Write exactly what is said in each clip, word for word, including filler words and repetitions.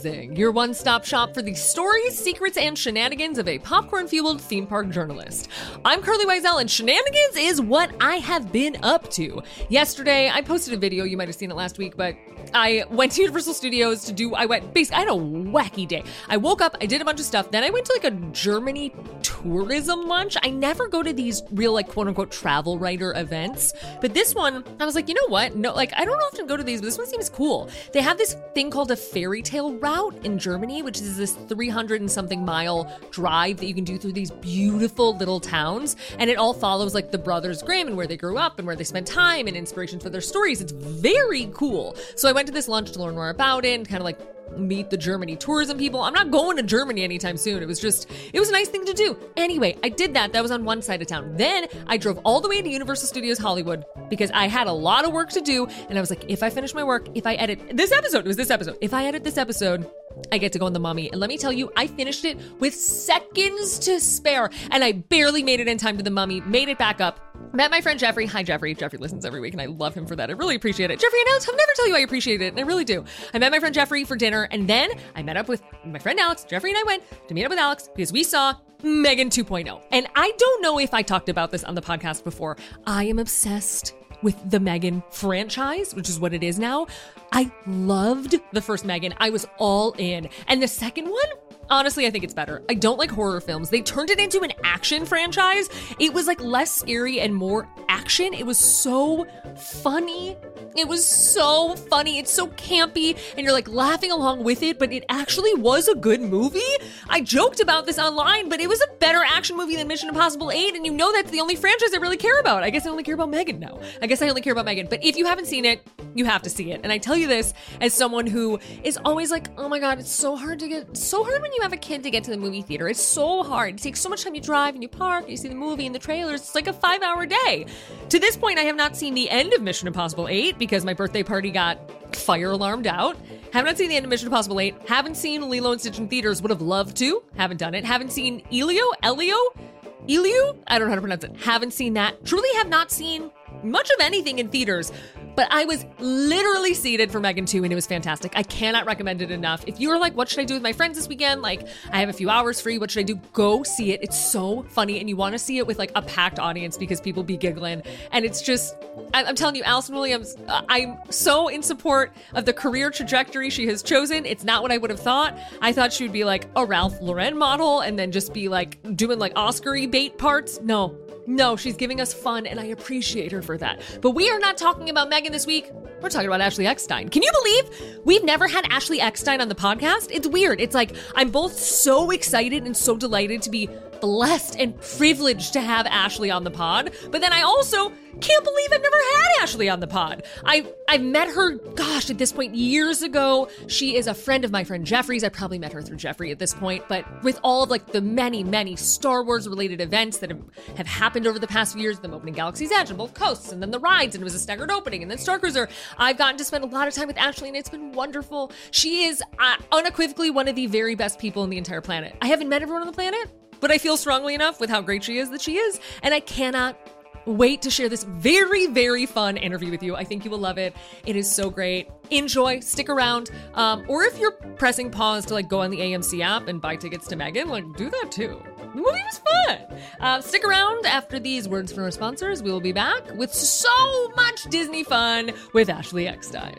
Amazing, your one-stop shop for the stories, secrets, and shenanigans of a popcorn-fueled theme park journalist. I'm Carly Wiesel, and shenanigans is what I have been up to. Yesterday, I posted a video, you might have seen it last week, but I went to Universal Studios to do, I went, basically, I had a wacky day. I woke up, I did a bunch of stuff, then I went to like a Germany tourism lunch. I never go to these real, like, quote-unquote travel writer events, but this one, I was like, you know what? No, like, I don't often go to these, but this one seems cool. They have this thing called a fairy tale route in Germany, which is this three hundred and something mile drive that you can do through these beautiful little towns. And it all follows like the Brothers Grimm and where they grew up and where they spent time and inspirations for their stories. It's very cool. So I went to this lunch to learn more about it and kind of like meet the Germany tourism people. I'm not going to Germany anytime soon. It was just, it was a nice thing to do. Anyway, I did that. That was on one side of town. Then I drove all the way to Universal Studios Hollywood because I had a lot of work to do. And I was like, if I finish my work, if I edit this episode, it was this episode. If I edit this episode, I get to go in The Mummy. And let me tell you, I finished it with seconds to spare. And I barely made it in time to The Mummy, made it back up. Met my friend Jeffrey. Hi, Jeffrey. Jeffrey listens every week, and I love him for that. I really appreciate it. Jeffrey, I know, I'll never tell you I appreciate it, and I really do. I met my friend Jeffrey for dinner, and then I met up with my friend Alex. Jeffrey and I went to meet up with Alex because we saw Megan two point oh. And I don't know if I talked about this on the podcast before. I am obsessed with the Megan franchise, which is what it is now. I loved the first Megan. I was all in. And the second one, honestly, I think it's better. I don't like horror films. They turned it into an action franchise. It was like less scary and more action. It was so funny. It was so funny. It's so campy and you're like laughing along with it, but it actually was a good movie. I joked about this online, but it was a better action movie than Mission Impossible eight. And you know that's the only franchise I really care about. I guess I only care about Megan now. I guess I only care about Megan. But if you haven't seen it, you have to see it. And I tell you this as someone who is always like, oh my God, it's so hard to get, so hard when you have a kid to get to the movie theater. It's so hard. It takes so much time. You drive and you park and you see the movie and the trailers. It's like a five hour day. To this point, I have not seen the end of Mission Impossible eight because my birthday party got fire alarmed out. Have not seen the end of Mission Impossible eight. Haven't seen Lilo and Stitch in theaters. Would have loved to. Haven't done it. Haven't seen Elio? Elio? Elio? I don't know how to pronounce it. Haven't seen that. Truly have not seen much of anything in theaters. But I was literally seated for Megan two and it was fantastic. I cannot recommend it enough. If you're like, what should I do with my friends this weekend? Like, I have a few hours free. What should I do? Go see it. It's so funny. And you want to see it with like a packed audience because people be giggling. And it's just, I'm telling you, Allison Williams, I'm so in support of the career trajectory she has chosen. It's not what I would have thought. I thought she would be like a Ralph Lauren model and then just be like doing like Oscar-y bait parts. No. No, she's giving us fun, and I appreciate her for that. But we are not talking about Megan this week. We're talking about Ashley Eckstein. Can you believe we've never had Ashley Eckstein on the podcast? It's weird. It's like I'm both so excited and so delighted to be blessed and privileged to have Ashley on the pod, but then I also can't believe I've never had Ashley on the pod. I, I've met her, gosh, at this point, years ago. She is a friend of my friend Jeffrey's. I probably met her through Jeffrey at this point, but with all of like the many, many Star Wars related events that have, have happened over the past few years, them opening Galaxy's Edge on both coasts, and then the rides, and it was a staggered opening, and then Star Cruiser, I've gotten to spend a lot of time with Ashley, and it's been wonderful. She is uh, unequivocally one of the very best people on the entire planet. I haven't met everyone on the planet, but I feel strongly enough with how great she is that she is, and I cannot wait to share this very, very fun interview with you. I think you will love it. It is so great. Enjoy, stick around. Um, or if you're pressing pause to like go on the A M C app and buy tickets to Megan, like do that too. The movie was fun. Uh, stick around after these words from our sponsors. We will be back with so much Disney fun with Ashley Eckstein.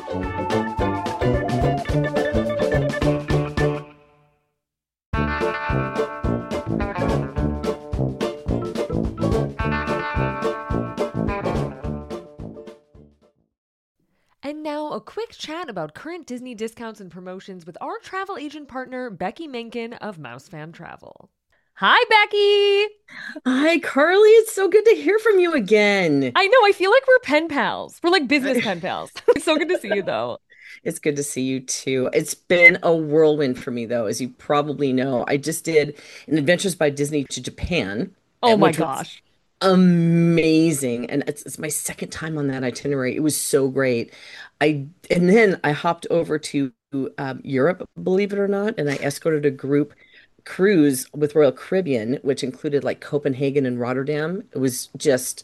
And now a quick chat about current Disney discounts and promotions with our travel agent partner, Becky Minkin of Mousefan Travel. Hi, Becky. Hi, Carly. It's so good to hear from you again. I know. I feel like we're pen pals. We're like business pen pals. It's so good to see you, though. It's good to see you, too. It's been a whirlwind for me, though, as you probably know. I just did an Adventures by Disney to Japan. Oh, my gosh. Amazing. And it's, it's my second time on that itinerary. It was so great. I and then I hopped over to um, Europe, believe it or not, and I escorted a group cruise with Royal Caribbean, which included like Copenhagen and Rotterdam. It was just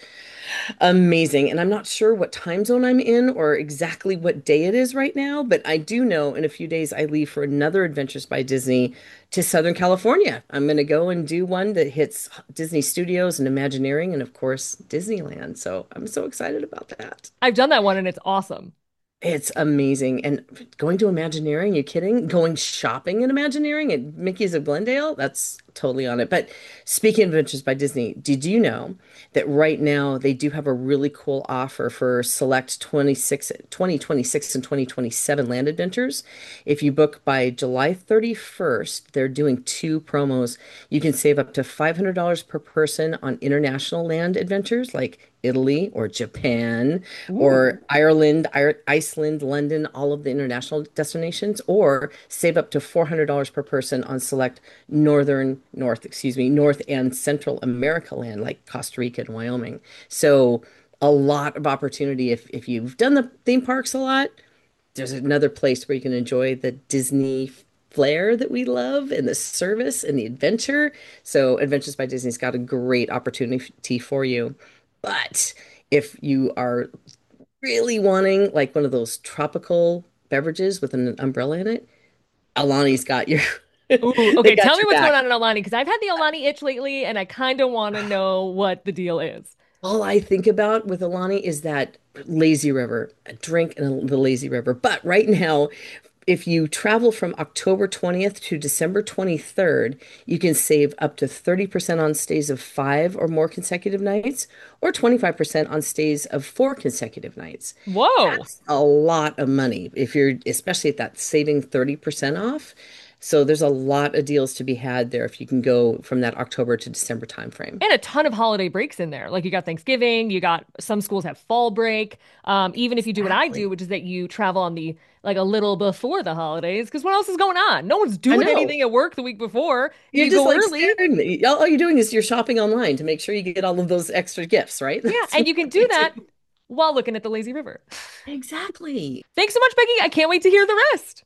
amazing. And I'm not sure what time zone I'm in or exactly what day it is right now, but I do know in a few days I leave for another Adventures by Disney to Southern California. I'm going to go and do one that hits Disney Studios and Imagineering and, of course, Disneyland. So I'm so excited about that. I've done that one and it's awesome. It's amazing. And going to Imagineering, you kidding? Going shopping in Imagineering at Mickey's of Glendale? That's totally on it. But speaking of Adventures by Disney, did you know that right now they do have a really cool offer for select twenty-six, twenty twenty-six and twenty twenty-seven land adventures? If you book by July thirty-first, they're doing two promos. You can save up to five hundred dollars per person on international land adventures like Italy or Japan Ooh. or Ireland, I Iceland, London, all of the international destinations, or save up to four hundred dollars per person on select northern, north, excuse me, North and Central America land like Costa Rica and Wyoming. So a lot of opportunity if if you've done the theme parks a lot, there's another place where you can enjoy the Disney flair that we love and the service and the adventure. So Adventures by Disney's got a great opportunity for you. But if you are really wanting like one of those tropical beverages with an umbrella in it, Alani's got your Ooh, they okay, tell got me your what's going back. on in Alani because I've had the Alani itch lately and I kind of want to know what the deal is. All I think about with Alani is that lazy river, a drink in the lazy river. But right now, if you travel from October twentieth to December twenty-third, you can save up to thirty percent on stays of five or more consecutive nights, or twenty-five percent on stays of four consecutive nights. Whoa. That's a lot of money if you're, especially at that saving thirty percent off. So there's a lot of deals to be had there if you can go from that October to December timeframe. And a ton of holiday breaks in there. Like you got Thanksgiving, you got some schools have fall break. Um, even if you do what I do, Exactly. which is that you travel on the like a little before the holidays, because what else is going on? No one's I doing know. anything at work the week before. You're You just go like early. staring. at All all you're doing is you're shopping online to make sure you get all of those extra gifts, right? Yeah, That's and what you can we do that do. while looking at the lazy river. Exactly. Thanks so much, Becky. I can't wait to hear the rest.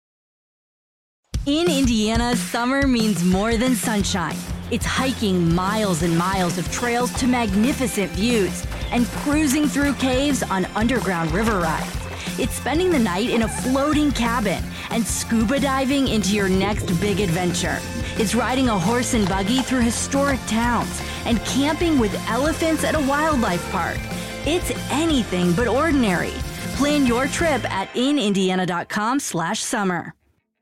In Indiana, summer means more than sunshine. It's hiking miles and miles of trails to magnificent views and cruising through caves on underground river rides. It's spending the night in a floating cabin and scuba diving into your next big adventure. It's riding a horse and buggy through historic towns and camping with elephants at a wildlife park. It's anything but ordinary. Plan your trip at inindiana.com slash summer.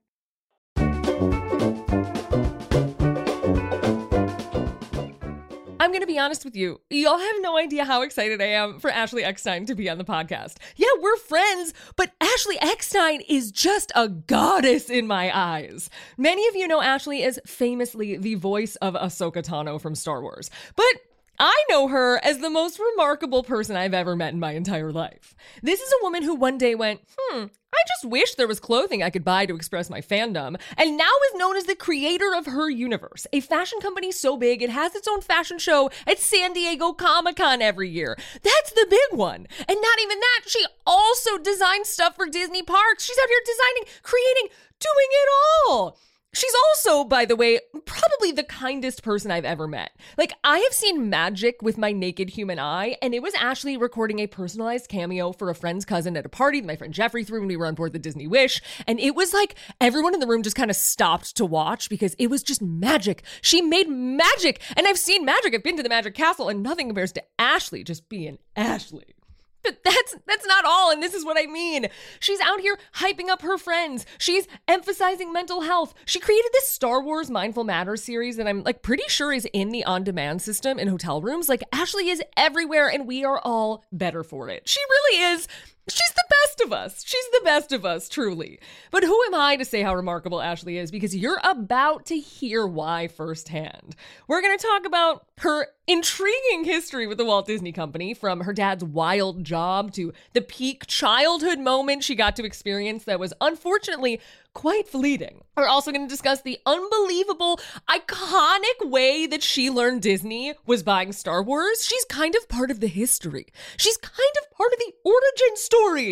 I'm going to be honest with you. Y'all have no idea how excited I am for Ashley Eckstein to be on the podcast. Yeah, we're friends, but Ashley Eckstein is just a goddess in my eyes. Many of you know Ashley as famously the voice of Ahsoka Tano from Star Wars, but I know her as the most remarkable person I've ever met in my entire life. This is a woman who one day went, hmm, I just wish there was clothing I could buy to express my fandom, and now is known as the creator of Her Universe, a fashion company so big it has its own fashion show at San Diego Comic-Con every year. That's the big one. And not even that, she also designs stuff for Disney parks. She's out here designing, creating, doing it all. She's also, by the way, probably the kindest person I've ever met. Like, I have seen magic with my naked human eye, and it was Ashley recording a personalized cameo for a friend's cousin at a party that my friend Jeffrey threw when we were on board the Disney Wish. And it was like everyone in the room just kind of stopped to watch because it was just magic. She made magic, and I've seen magic. I've been to the Magic Castle, and nothing compares to Ashley just being Ashley. But that's that's not all, and this is what I mean. She's out here hyping up her friends. She's emphasizing mental health. She created this Star Wars Mindful Matters series that I'm like pretty sure is in the on-demand system in hotel rooms. Like Ashley is everywhere, and we are all better for it. She really is. She's the best of us. She's the best of us, truly. But who am I to say how remarkable Ashley is? Because you're about to hear why firsthand. We're going to talk about her intriguing history with the Walt Disney Company, from her dad's wild job to the peak childhood moment she got to experience that was unfortunately quite fleeting. We're also going to discuss the unbelievable, iconic way that she learned Disney was buying Star Wars. She's kind of part of the history. She's kind of part of the origin story.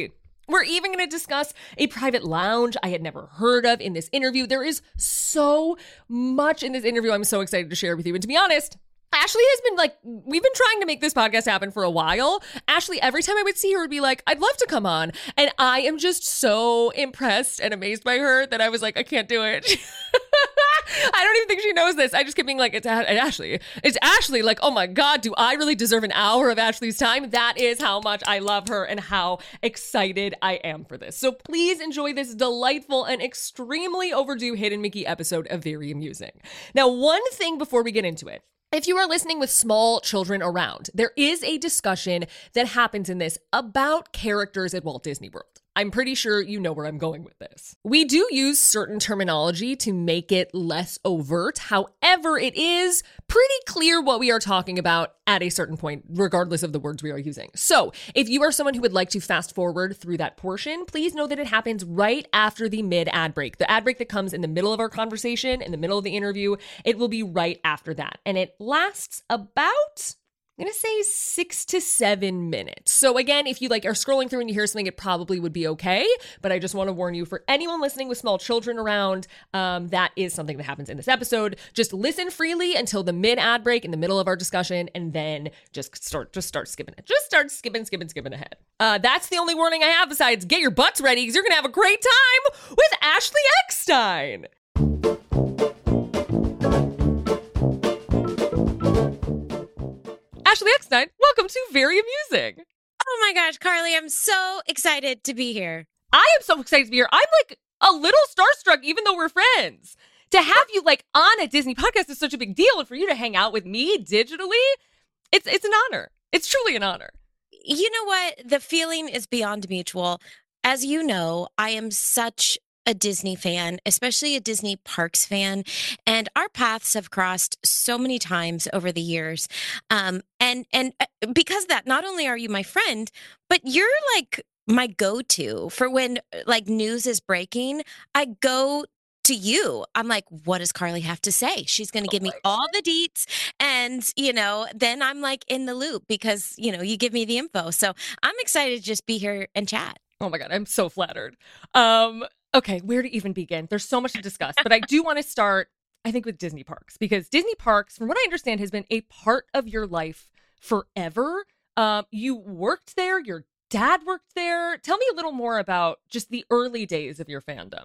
We're even going to discuss a private lounge I had never heard of in this interview. There is so much in this interview I'm so excited to share with you. And to be honest, Ashley has been like, we've been trying to make this podcast happen for a while. Ashley, every time I would see her, would be like, I'd love to come on. And I am just so impressed and amazed by her that I was like, I can't do it. I don't even think she knows this. I just kept being like, it's Ashley. It's Ashley. Like, oh my God, do I really deserve an hour of Ashley's time? That is how much I love her and how excited I am for this. So please enjoy this delightful and extremely overdue Hidden Mickey episode of Very Amusing. Now, one thing before we get into it. If you are listening with small children around, there is a discussion that happens in this about characters at Walt Disney World. I'm pretty sure you know where I'm going with this. We do use certain terminology to make it less overt. However, it is pretty clear what we are talking about at a certain point, regardless of the words we are using. So if you are someone who would like to fast forward through that portion, please know that it happens right after the mid-ad break. The ad break that comes in the middle of our conversation, in the middle of the interview, it will be right after that. And it lasts about... I'm going to say six to seven minutes. So again, if you like are scrolling through and you hear something, it probably would be okay. But I just want to warn you, for anyone listening with small children around, um, that is something that happens in this episode. Just listen freely until the mid ad break in the middle of our discussion, and then just start, just start skipping it. Just start skipping, skipping, skipping ahead. Uh, that's the only warning I have besides get your butts ready because you're going to have a great time with Ashley Eckstein. Ashley Eckstein, welcome to Very Amusing. Oh my gosh, Carly, I'm so excited to be here. I am so excited to be here. I'm like a little starstruck, even though we're friends. To have you like on a Disney podcast is such a big deal. And for you to hang out with me digitally, it's it's an honor. It's truly an honor. You know what? The feeling is beyond mutual. As you know, I am such a Disney fan, especially a Disney Parks fan. And our paths have crossed so many times over the years. Um, and, and because of that, not only are you my friend, but you're like my go-to for when like news is breaking. I go to you. I'm like, what does Carly have to say? She's going to give me all the deets. And, you know, then I'm like in the loop because, you know, you give me the info. So I'm excited to just be here and chat. Oh my God, I'm so flattered. Um, Okay, where to even begin? There's so much to discuss, but I do want to start, I think, with Disney Parks, because Disney Parks, from what I understand, has been a part of your life forever. Um, you worked there, your dad worked there. Tell me a little more about just the early days of your fandom.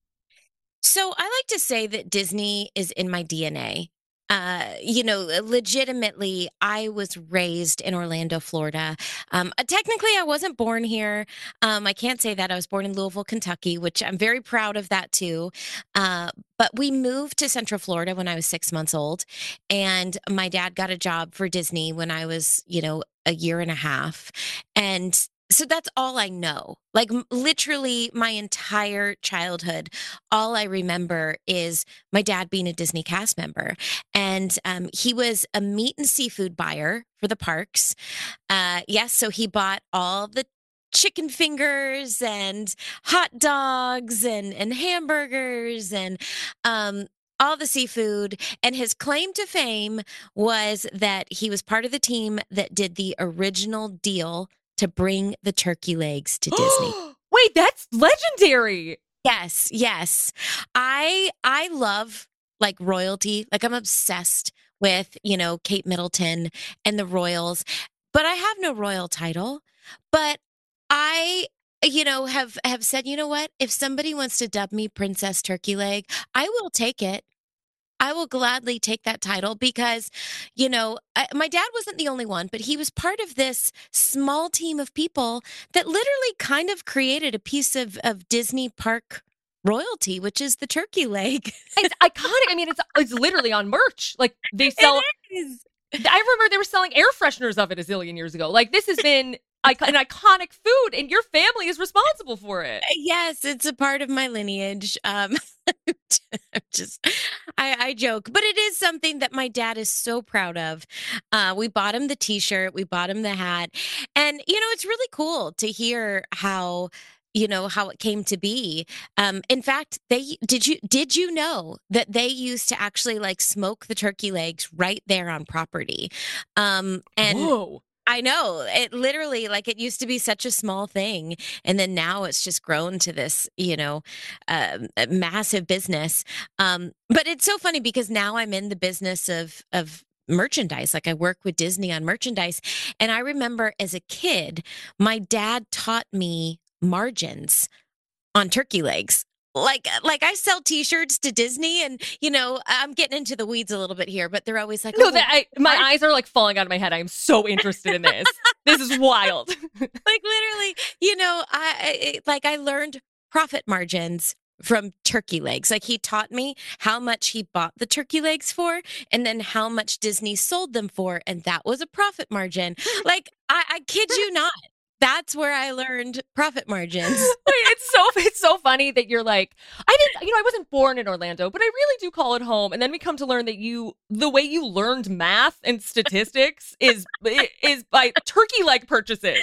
So I like to say that Disney is in my D N A. Uh, you know, legitimately, I was raised in Orlando, Florida. Um, technically, I wasn't born here. Um, I can't say that. I was born in Louisville, Kentucky, which I'm very proud of that too. Uh, but we moved to Central Florida when I was six months old. And my dad got a job for Disney when I was, you know, a year and a half. And so that's all I know. Like literally my entire childhood, all I remember is my dad being a Disney cast member. And um, he was a meat and seafood buyer for the parks. Uh, yes, so he bought all the chicken fingers and hot dogs and, and hamburgers and um, all the seafood. And his claim to fame was that he was part of the team that did the original deal to bring the turkey legs to Disney. Wait, that's legendary. Yes, yes. I I love like royalty. Like I'm obsessed with, you know, Kate Middleton and the royals, but I have no royal title. But I, you know, have have said, you know what? If somebody wants to dub me Princess Turkey Leg, I will take it. I will gladly take that title because, you know, I, my dad wasn't the only one, but he was part of this small team of people that literally kind of created a piece of, of Disney park royalty, which is the turkey leg. It's iconic. I mean, it's it's literally on merch. Like they sell. It is. I remember they were selling air fresheners of it a zillion years ago. Like this has been an iconic food, and your family is responsible for it. Yes, it's a part of my lineage. Um, just, I, I joke, but it is something that my dad is so proud of. Uh, we bought him the T-shirt, we bought him the hat, and you know, it's really cool to hear how. You know how it came to be. Um, in fact, they did you did you know that they used to actually like smoke the turkey legs right there on property? Um, and Whoa. I know it literally like it used to be such a small thing. And then now it's just grown to this, you know, um, a massive business. Um, but it's so funny because now I'm in the business of, of, merchandise. Like I work with Disney on merchandise. And I remember as a kid, my dad taught me margins on turkey legs. Like, like I sell T-shirts to Disney, and you know, I'm getting into the weeds a little bit here, but they're always like, No, "Oh, that I, my eyes are like falling out of my head. I am so interested in this. This is wild. like literally, you know, I, I like I learned profit margins from turkey legs. Like he taught me how much he bought the turkey legs for, and then how much Disney sold them for, and that was a profit margin. Like I, I kid you not. That's where I learned profit margins. It's so it's so funny that you're like, I didn't, you know, I wasn't born in Orlando, but I really do call it home. And then we come to learn that you, the way you learned math and statistics is is by turkey leg purchases.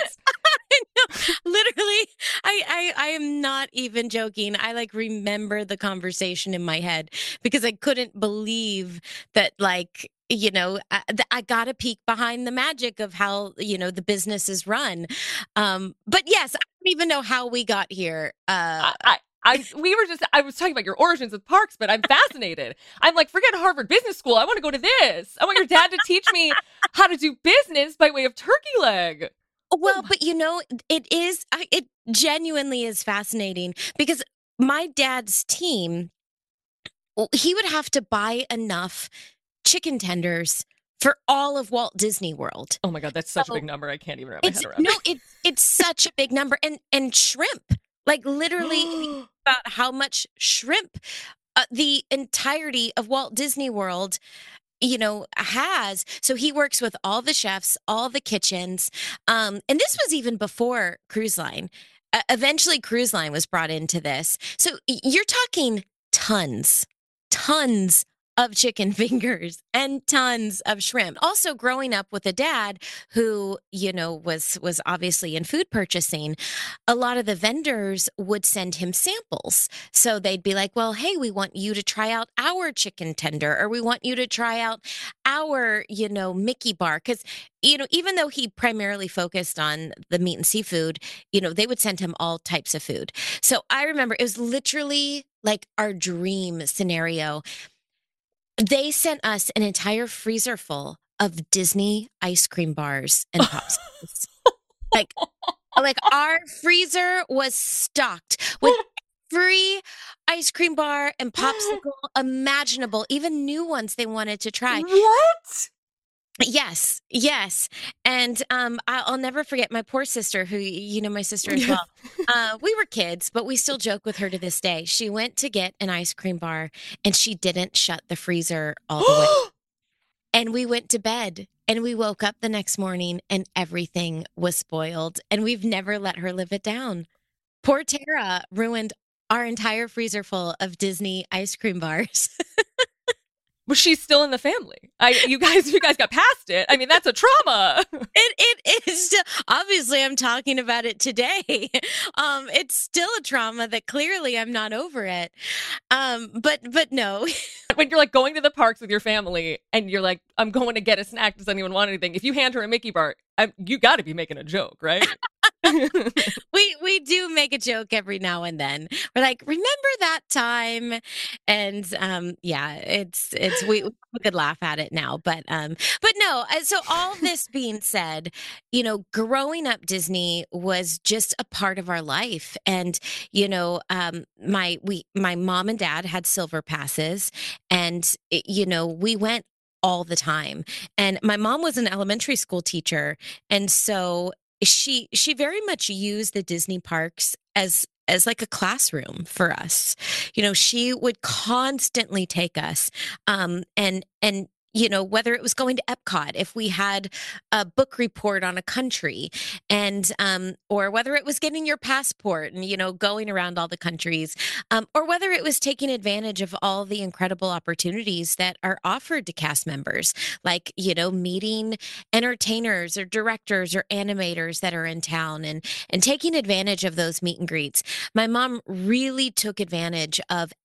Literally, I, I I am not even joking. I like remember the conversation in my head because I couldn't believe that like you know I, I got a peek behind the magic of how you know the business is run. Um, but yes, I don't even know how we got here. Uh, I, I we were just I was talking about your origins with parks, but I'm fascinated. I'm like, forget Harvard Business School. I want to go to this. I want your dad to teach me how to do business by way of turkey leg. Well, but you know, it is, it genuinely is fascinating because my dad's team, he would have to buy enough chicken tenders for all of Walt Disney World. Oh my God, that's such so a big number. I can't even wrap my it's, head around no, it. it, it's such a big number. And, and shrimp, like literally about how much shrimp uh, the entirety of Walt Disney World you know, has. So he works with all the chefs, all the kitchens. Um, and this was even before Cruise Line. Uh, eventually, Cruise Line was brought into this. So you're talking tons, tons of chicken fingers and tons of shrimp. Also growing up with a dad who, you know, was was obviously in food purchasing, a lot of the vendors would send him samples. So they'd be like, "Well, hey, we want you to try out our chicken tender or we want you to try out our, you know, Mickey bar." Cuz you know, even though he primarily focused on the meat and seafood, you know, they would send him all types of food. So I remember it was literally like our dream scenario. They sent us an entire freezer full of Disney ice cream bars and popsicles. like, like our freezer was stocked with every ice cream bar and popsicle imaginable, even new ones they wanted to try. What? Yes, yes. And um, I- I'll never forget my poor sister, who, you know, my sister as well. Uh, we were kids, but we still joke with her to this day. She went to get an ice cream bar and she didn't shut the freezer all the way. And we went to bed and we woke up the next morning and everything was spoiled. And we've never let her live it down. Poor Tara ruined our entire freezer full of Disney ice cream bars. But she's still in the family. I, you guys, you guys got past it. I mean, that's a trauma. It it is still, obviously I'm talking about it today. Um, it's still a trauma that clearly I'm not over it. Um, but but no. When you're like going to the parks with your family and you're like, I'm going to get a snack. Does anyone want anything? If you hand her a Mickey bar, I, you got to be making a joke, right? we we do make a joke every now and then. We're like, remember that time? And um, yeah, it's it's we, we could laugh at it now, but um, but no. So all this being said, you know, growing up Disney was just a part of our life, and you know, um, my we my mom and dad had silver passes, and it, you know, we went all the time. And my mom was an elementary school teacher, and so she she very much used the Disney parks as as like a classroom for us. You know, she would constantly take us um and and you know, whether it was going to Epcot, if we had a book report on a country, and um, or whether it was getting your passport and, you know, going around all the countries, um, or whether it was taking advantage of all the incredible opportunities that are offered to cast members, like, you know, meeting entertainers or directors or animators that are in town and, and taking advantage of those meet and greets. My mom really took advantage of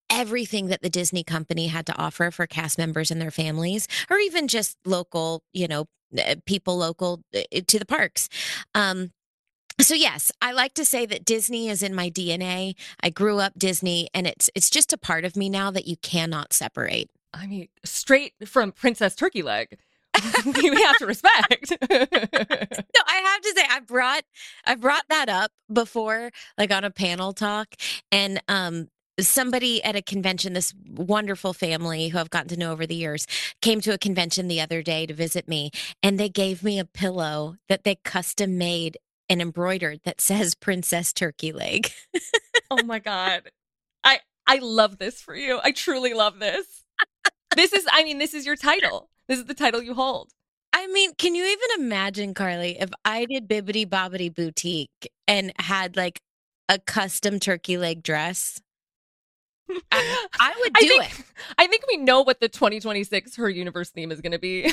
everything that the Disney company had to offer for cast members and their families, or even just local, you know, uh, people local uh, to the parks. Um, so yes, I like to say that Disney is in my D N A. I grew up Disney, and it's it's just a part of me now that you cannot separate. I mean, straight from Princess Turkey Leg. You have to respect. No, I have to say I brought I brought that up before, like on a panel talk, and um somebody at a convention, this wonderful family who I've gotten to know over the years, came to a convention the other day to visit me, and they gave me a pillow that they custom made and embroidered that says Princess Turkey Leg. Oh my God. I I love this for you. I truly love this. This is, I mean, this is your title. This is the title you hold. I mean, can you even imagine, Carly, if I did Bibbidi Bobbidi Boutique and had like a custom turkey leg dress? I, I would do I think, it. I think we know what the twenty twenty-six Her Universe theme is going to be.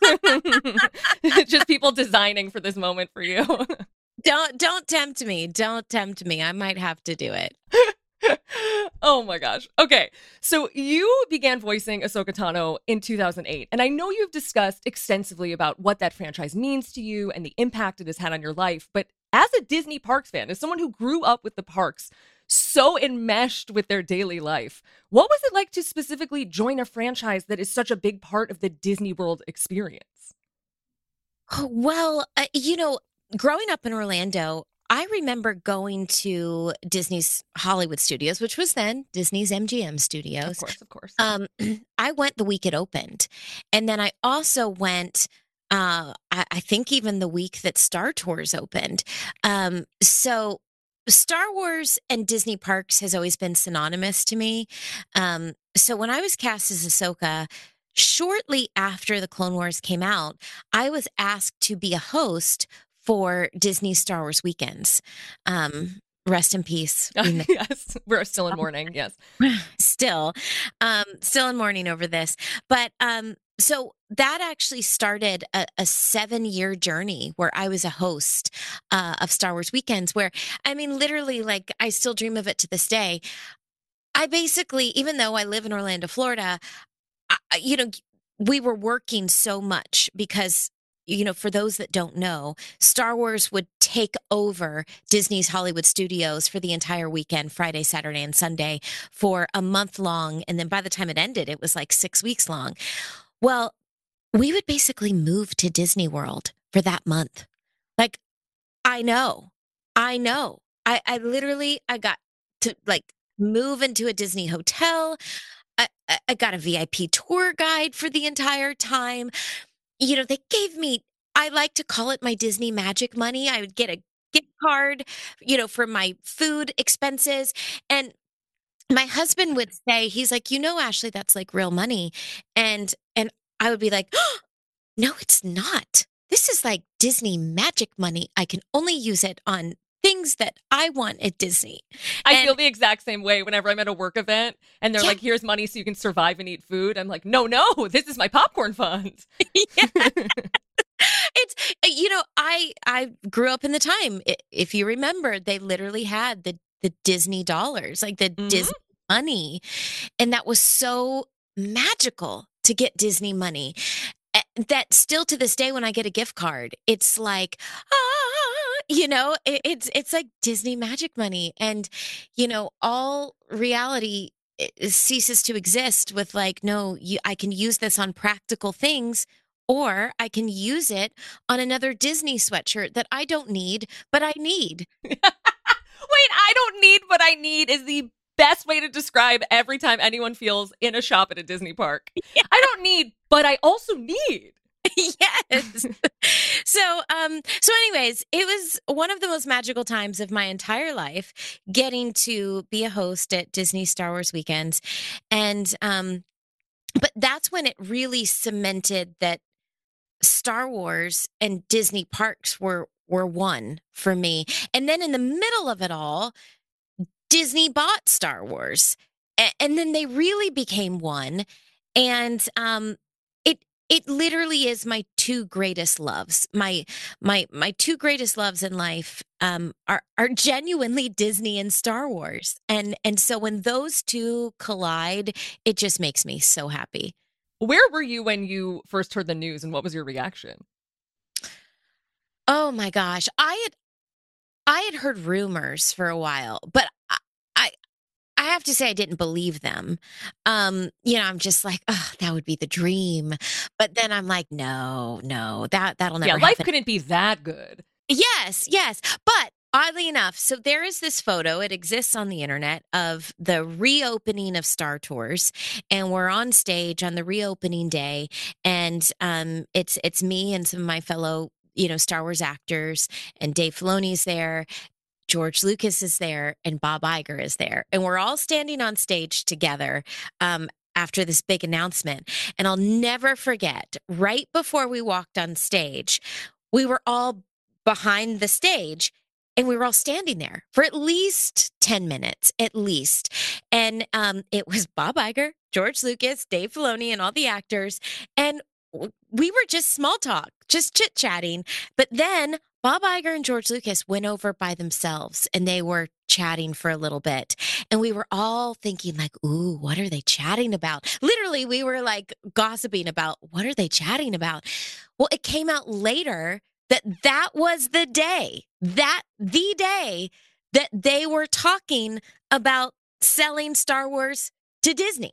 Just people designing for this moment for you. Don't don't tempt me. Don't tempt me. I might have to do it. Oh my gosh. Okay. So you began voicing Ahsoka Tano in two thousand eight, and I know you've discussed extensively about what that franchise means to you and the impact it has had on your life. But as a Disney Parks fan, as someone who grew up with the parks, so enmeshed with their daily life, what was it like to specifically join a franchise that is such a big part of the Disney World experience? Oh, well, uh, you know, growing up in Orlando, I remember going to Disney's Hollywood Studios, which was then Disney's M G M Studios. Of course, of course. Um, I went the week it opened. And then I also went, uh, I, I think even the week that Star Tours opened. Um, so Star Wars and Disney Parks has always been synonymous to me. Um, so when I was cast as Ahsoka, shortly after the Clone Wars came out, I was asked to be a host for Disney Star Wars weekends. Um, rest in peace. Yes, we're still in mourning. Yes, still, um, still in mourning over this. But um, so that actually started a, a seven-year journey where I was a host uh, of Star Wars weekends. Where I mean, literally, like I still dream of it to this day. I basically, even though I live in Orlando, Florida, I, you know, we were working so much because, you know, for those that don't know, Star Wars would take over Disney's Hollywood Studios for the entire weekend, Friday, Saturday, and Sunday for a month long. And then by the time it ended, it was like six weeks long. Well, we would basically move to Disney World for that month. Like, I know, I know. I, I literally, I got to like move into a Disney hotel. I, I got a V I P tour guide for the entire time. You know, they gave me, I like to call it my Disney magic money. I would get a gift card, you know, for my food expenses. And my husband would say, he's like, you know, Ashley, that's like real money. And, and I would be like, oh, no, it's not. This is like Disney magic money. I can only use it on things that I want at Disney. I And- feel the exact same way whenever I'm at a work event and they're Yeah. like, here's money so you can survive and eat food. I'm like, no, no, this is my popcorn fund. Yeah. It's, you know, I I grew up in the time. I- If you remember, they literally had the the Disney dollars, like the Mhm. Disney money, and that was so magical to get Disney money. Eh, That still to this day, when I get a gift card, it's like, ah, you know, it, it's it's like Disney magic money, and you know, all reality eh, ceases to exist with like, no, you, I can use this on practical things. Or I can use it on another Disney sweatshirt that I don't need, but I need. Wait, I don't need what I need is the best way to describe every time anyone feels in a shop at a Disney park. I don't need, but I also need. Yes. so, um, so anyways, it was one of the most magical times of my entire life getting to be a host at Disney Star Wars weekends. And, um, but that's when it really cemented that Star Wars and Disney parks were were one for me. And then in the middle of it all, Disney bought Star Wars. A- and then they really became one. And um it It literally is my two greatest loves. My my my two greatest loves in life um, are are genuinely Disney and Star Wars, and and so when those two collide, it just makes me so happy. Where were you when you first heard the news, and what was your reaction? Oh my gosh, I had I had heard rumors for a while, but I I, I have to say I didn't believe them. Um, you know, I'm just like, oh, that would be the dream. But then I'm like, no, no, that that'll never Yeah, life happen. couldn't be that good. Yes, yes. But oddly enough, so there is this photo, it exists on the internet, of the reopening of Star Tours. And we're on stage on the reopening day. And um, it's it's me and some of my fellow, you know, Star Wars actors, and Dave Filoni's there. George Lucas is there, and Bob Iger is there. And we're all standing on stage together um, after this big announcement. And I'll never forget, right before we walked on stage, we were all behind the stage, and we were all standing there for at least ten minutes, at least. And um, it was Bob Iger, George Lucas, Dave Filoni, and all the actors. And we were just small talk, just chit-chatting. But then Bob Iger and George Lucas went over by themselves, and they were chatting for a little bit. And we were all thinking like, ooh, what are they chatting about? Literally, we were like gossiping about, what are they chatting about? Well, it came out later that that was the day, that the day that they were talking about selling Star Wars to Disney.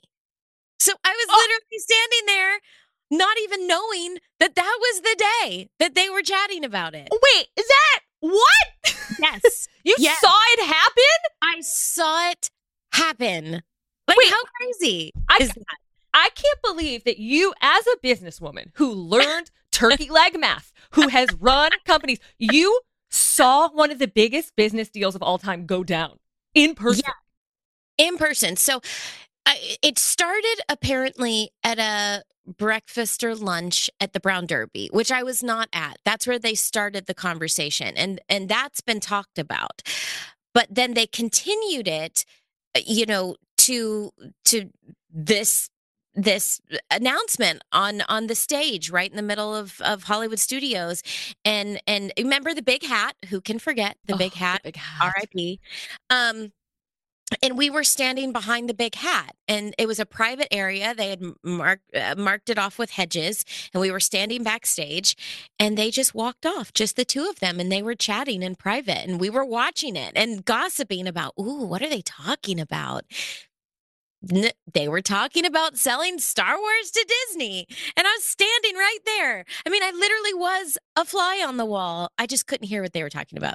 So I was Oh. literally standing there, not even knowing that that was the day that they were chatting about it. Wait, is that what? Yes. You Yes. saw it happen? I saw it happen. Like, Wait, how crazy I, is that? I can't believe that you, as a businesswoman who learned turkey leg math, who has run companies, you saw one of the biggest business deals of all time go down in person. Yeah. In person. So uh, it started apparently at a breakfast or lunch at the Brown Derby, which I was not at. That's where they started the conversation, and and that's been talked about. But then they continued it, you know, to to this this announcement on on the stage right in the middle of of Hollywood Studios. And and remember the big hat, who can forget the Oh, big hat, the big hat. R I P Um and we were standing behind the big hat, and it was a private area. They had marked uh, marked it off with hedges, and we were standing backstage, and they just walked off, just the two of them, and they were chatting in private, and we were watching it and gossiping about, ooh, what are they talking about? N- they were talking about selling Star Wars to Disney, and I was standing right there. I mean, I literally was a fly on the wall. I just couldn't hear what they were talking about.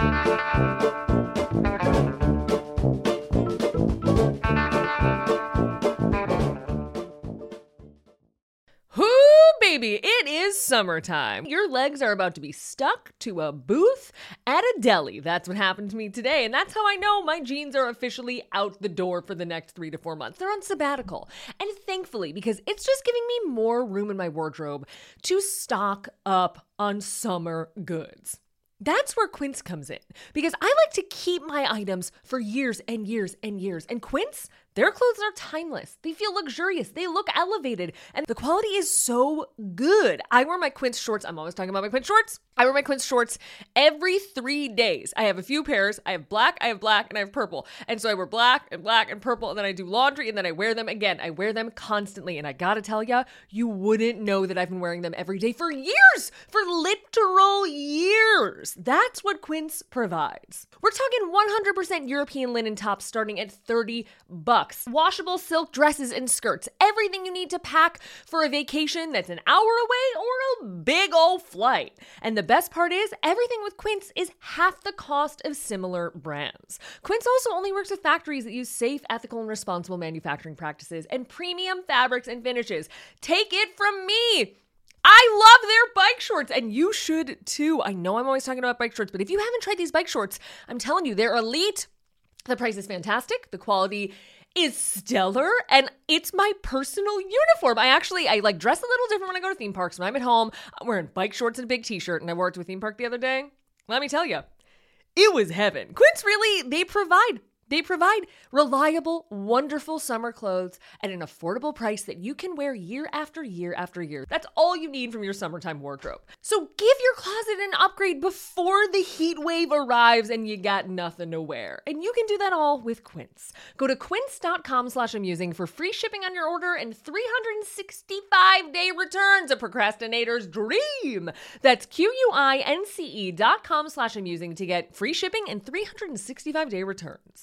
Whoo, baby, it is summertime. Your legs are about to be stuck to a booth at a deli. That's what happened to me today, and that's how I know my jeans are officially out the door for the next three to four months. They're on sabbatical, and thankfully, because it's just giving me more room in my wardrobe to stock up on summer goods. That's where Quince comes in, because I like to keep my items for years and years and years. And Quince, their clothes are timeless. They feel luxurious. They look elevated. And the quality is so good. I wear my Quince shorts. I'm always talking about my Quince shorts. I wear my Quince shorts every three days. I have a few pairs. I have black, I have black, and I have purple. And so I wear black and black and purple, and then I do laundry, and then I wear them again. I wear them constantly. And I gotta tell ya, you wouldn't know that I've been wearing them every day for years, for literal years. That's what Quince provides. We're talking one hundred percent European linen tops starting at thirty bucks. Washable silk dresses and skirts. Everything you need to pack for a vacation that's an hour away or a big old flight. And the best part is, everything with Quince is half the cost of similar brands. Quince also only works with factories that use safe, ethical, and responsible manufacturing practices and premium fabrics and finishes. Take it from me. I love their bike shorts, and you should too. I know I'm always talking about bike shorts, but if you haven't tried these bike shorts, I'm telling you, they're elite. The price is fantastic. The quality is stellar, and it's my personal uniform. I actually, I like dress a little different when I go to theme parks. When I'm at home, I'm wearing bike shorts and a big t-shirt, and I wore it to a theme park the other day. Let me tell you, it was heaven. Quince really, they provide They provide reliable, wonderful summer clothes at an affordable price that you can wear year after year after year. That's all you need from your summertime wardrobe. So give your closet an upgrade before the heat wave arrives and you got nothing to wear. And you can do that all with Quince. Go to quince.com slash amusing for free shipping on your order and three hundred sixty-five day returns, a procrastinator's dream. That's Q-U-I-N-C-E dot com slash amusing to get free shipping and three hundred sixty-five day returns.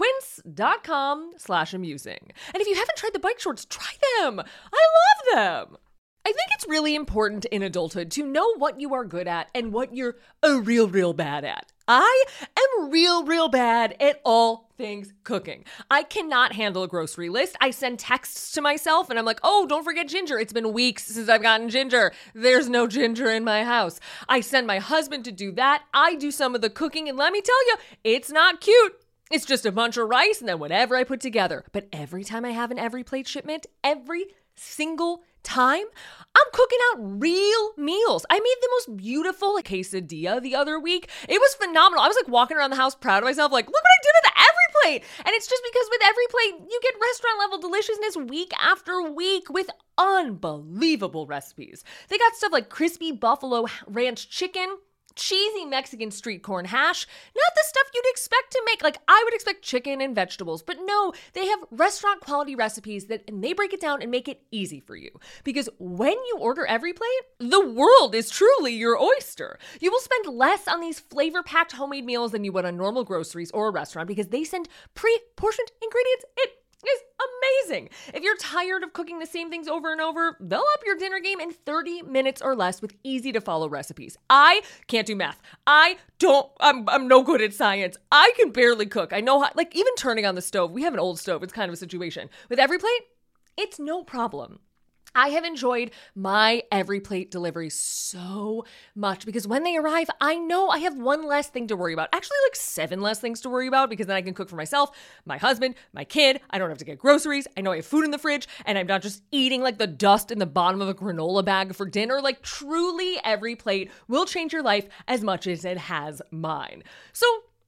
Quince.com slash amusing. And if you haven't tried the bike shorts, try them. I love them. I think it's really important in adulthood to know what you are good at and what you're a real, real bad at. I am real, real bad at all things cooking. I cannot handle a grocery list. I send texts to myself and I'm like, oh, don't forget ginger. It's been weeks since I've gotten ginger. There's no ginger in my house. I send my husband to do that. I do some of the cooking, and let me tell you, it's not cute. It's just a bunch of rice and then whatever I put together. But every time I have an Every Plate shipment, every single time, I'm cooking out real meals. I made the most beautiful quesadilla the other week. It was phenomenal. I was like walking around the house proud of myself, like, look what I did with Every Plate. And it's just because with Every Plate, you get restaurant level deliciousness week after week with unbelievable recipes. They got stuff like crispy buffalo ranch chicken, cheesy Mexican street corn hash, not the stuff you'd expect to make. Like, I would expect chicken and vegetables, but no, they have restaurant quality recipes that, and they break it down and make it easy for you. Because when you order Every Plate, the world is truly your oyster. You will spend less on these flavor-packed homemade meals than you would on normal groceries or a restaurant because they send pre-portioned ingredients. It is amazing. If you're tired of cooking the same things over and over, they'll up your dinner game in thirty minutes or less with easy to follow recipes. I can't do math. I don't, I'm, I'm no good at science. I can barely cook. I know how, like even turning on the stove, we have an old stove. It's kind of a situation. With Every Plate, it's no problem. I have enjoyed my Every Plate deliveries so much because when they arrive, I know I have one less thing to worry about. Actually, like seven less things to worry about because then I can cook for myself, my husband, my kid. I don't have to get groceries. I know I have food in the fridge and I'm not just eating like the dust in the bottom of a granola bag for dinner. Like truly, Every Plate will change your life as much as it has mine. So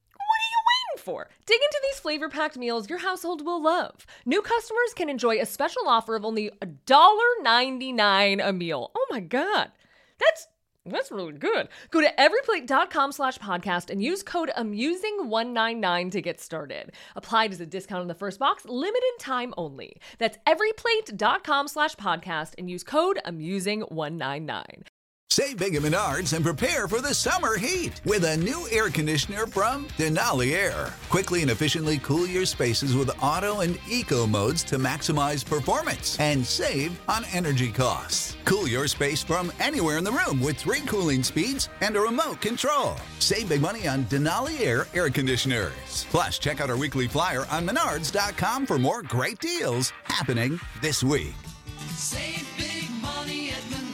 for. Dig into these flavor-packed meals your household will love. New customers can enjoy a special offer of only one dollar ninety-nine a meal. Oh my God. That's That's really good. Go to everyplate.com slash podcast and use code amusing one ninety-nine to get started. Applied as a discount on the first box, limited time only. That's everyplate.com slash podcast and use code amusing one ninety-nine. Save big at Menards and prepare for the summer heat with a new air conditioner from Denali Air. Quickly and efficiently cool your spaces with auto and eco modes to maximize performance and save on energy costs. Cool your space from anywhere in the room with three cooling speeds and a remote control. Save big money on Denali Air air conditioners. Plus, check out our weekly flyer on menards dot com for more great deals happening this week. Save big money at Menards.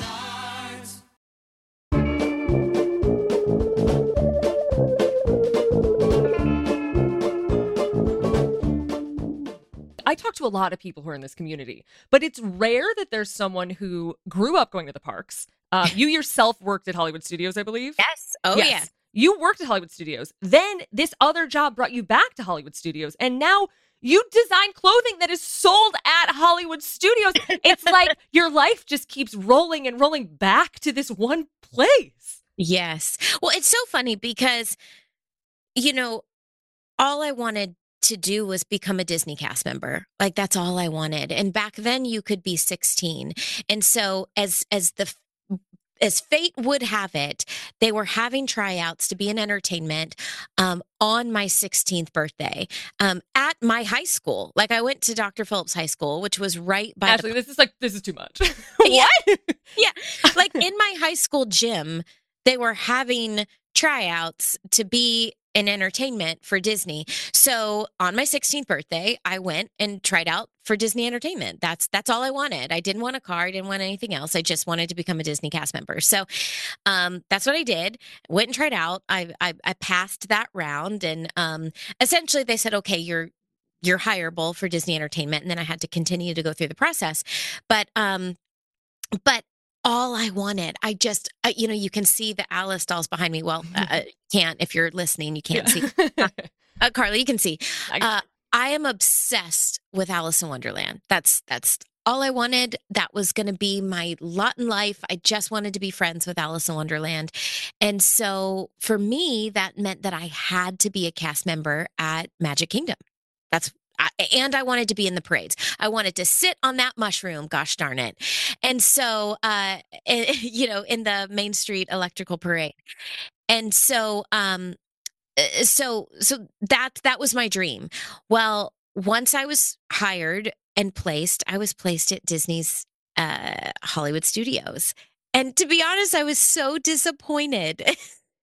I talk to a lot of people who are in this community, but it's rare that there's someone who grew up going to the parks. Uh, you yourself worked at Hollywood Studios, I believe. Yes. Oh, yes. yeah. You worked at Hollywood Studios. Then this other job brought you back to Hollywood Studios. And now you design clothing that is sold at Hollywood Studios. It's like your life just keeps rolling and rolling back to this one place. Yes. Well, it's so funny because, you know, all I wanted to do was become a Disney cast member. Like that's all I wanted. And back then you could be sixteen. And so as as the as fate would have it, they were having tryouts to be in entertainment um, on my sixteenth birthday um, at my high school. Like I went to Doctor Phillips High School, which was right by Ashley, the... this is like, this is too much. Yeah. What? Yeah. Like in my high school gym, they were having tryouts to be in entertainment for Disney. So on my sixteenth birthday, I went and tried out for Disney Entertainment. That's that's all I wanted. I didn't want a car. I didn't want anything else. I just wanted to become a Disney cast member. So um, that's what I did. Went and tried out. I I, I passed that round, and um, essentially they said, okay, you're you're hireable for Disney Entertainment, and then I had to continue to go through the process. But um, but all I wanted, I just, uh, you know, you can see the Alice dolls behind me. Well, uh, can't if you're listening, you can't Yeah. see. Uh, Carly, you can see. I- Uh, I am obsessed with Alice in Wonderland. That's that's all I wanted. That was going to be my lot in life. I just wanted to be friends with Alice in Wonderland. And so for me, that meant that I had to be a cast member at Magic Kingdom. That's I, and I wanted to be in the parades. I wanted to sit on that mushroom, gosh darn it. And so, uh, you know, in the Main Street Electrical Parade. And so, um, uh, so so that that was my dream. Well, once I was hired and placed, I was placed at Disney's uh, Hollywood Studios. And to be honest, I was so disappointed. And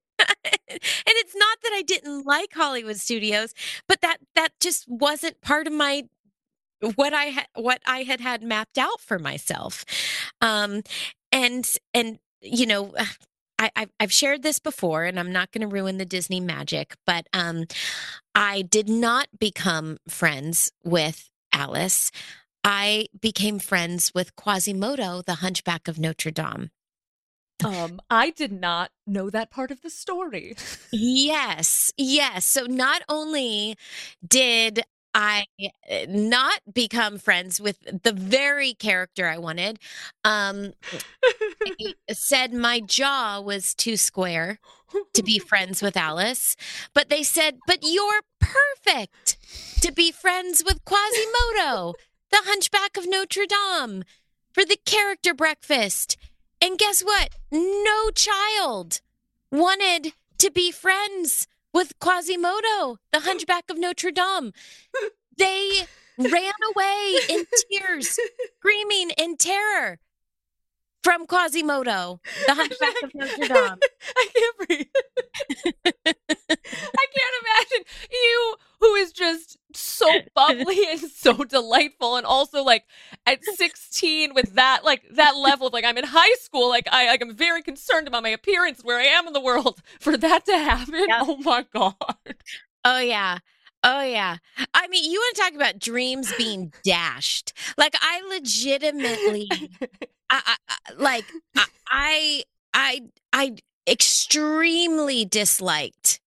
it's not that I didn't like Hollywood Studios, but that that just wasn't part of my what I had what I had had mapped out for myself. Um, and and you know, I, I've, I've shared this before, and I'm not going to ruin the Disney magic, but um, I did not become friends with Alice. I became friends with Quasimodo, the Hunchback of Notre Dame. Um, I did not know that part of the story. Yes, yes. So not only did I uh, not become friends with the very character I wanted, um, they said my jaw was too square to be friends with Alice, but they said, but you're perfect to be friends with Quasimodo, the Hunchback of Notre Dame, for the character breakfast. And guess what? No child wanted to be friends with Quasimodo, the Hunchback of Notre Dame. They ran away in tears, screaming in terror from Quasimodo, the Hunchback of Notre Dame. I can't breathe. I can't imagine you, who is just so bubbly and so delightful, and also like at sixteen with that like that level of like I'm in high school, like I like I'm very concerned about my appearance, where I am in the world. For that to happen, Yep. oh my god. Oh, yeah. Oh, yeah. I mean, you want to talk about dreams being dashed. Like, I legitimately, I, I, I- like, I, I, I, I extremely disliked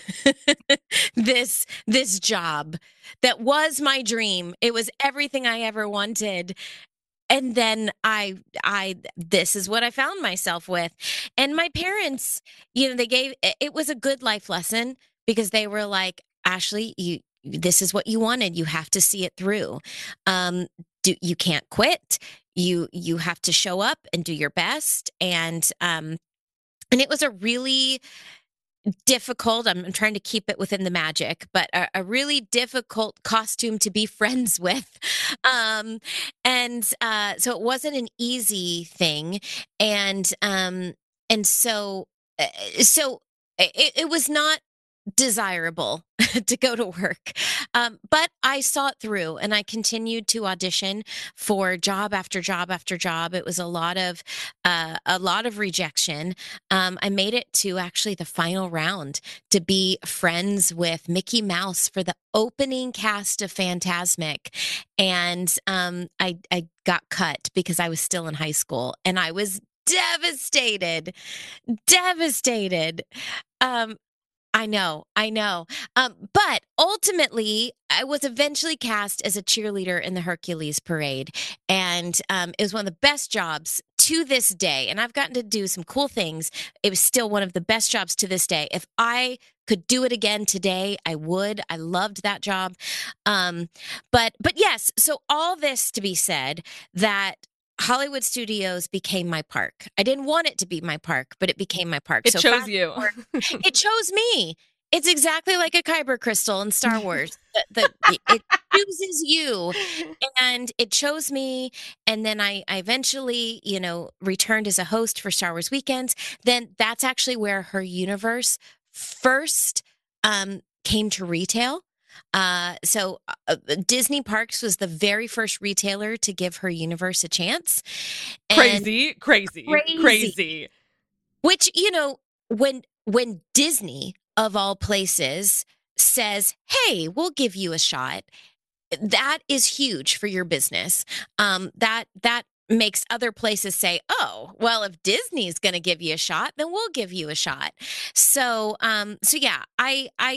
this, this job that was my dream. It was everything I ever wanted. And then I, I, this is what I found myself with. And my parents, you know, they gave, it was a good life lesson, because they were like, Ashley, you, this is what you wanted. You have to see it through. Um, do, you can't quit. You, you have to show up and do your best. And, um, and it was a really difficult, I'm, I'm trying to keep it within the magic, but a, a really difficult costume to be friends with. Um, and, uh, so it wasn't an easy thing. And, um, and so, uh, so it, it was not desirable to go to work. Um, but I saw it through, and I continued to audition for job after job after job. It was a lot of, uh, a lot of rejection. Um, I made it to actually the final round to be friends with Mickey Mouse for the opening cast of Fantasmic. And, um, I, I got cut because I was still in high school, and I was devastated, devastated. Um, I know, I know. Um, but ultimately, I was eventually cast as a cheerleader in the Hercules Parade. And um, it was one of the best jobs to this day. And I've gotten to do some cool things. It was still one of the best jobs to this day. If I could do it again today, I would. I loved that job. Um, but but yes, so all this to be said, that Hollywood Studios became my park. I didn't want it to be my park, but it became my park. It so chose fast you. forward, it chose me. It's exactly like a Kyber crystal in Star Wars. the, the, it chooses you, and it chose me. And then I, I eventually, you know, returned as a host for Star Wars Weekends. Then that's actually where her universe first um, came to retail. Uh, so uh, Disney Parks was the very first retailer to give her universe a chance. And Crazy, crazy, Crazy. crazy. which, you know, when when Disney of all places says, "Hey, we'll give you a shot," that is huge for your business. Um, that that makes other places say, "Oh, well, if Disney's going to give you a shot, then we'll give you a shot." So, um, so yeah, I I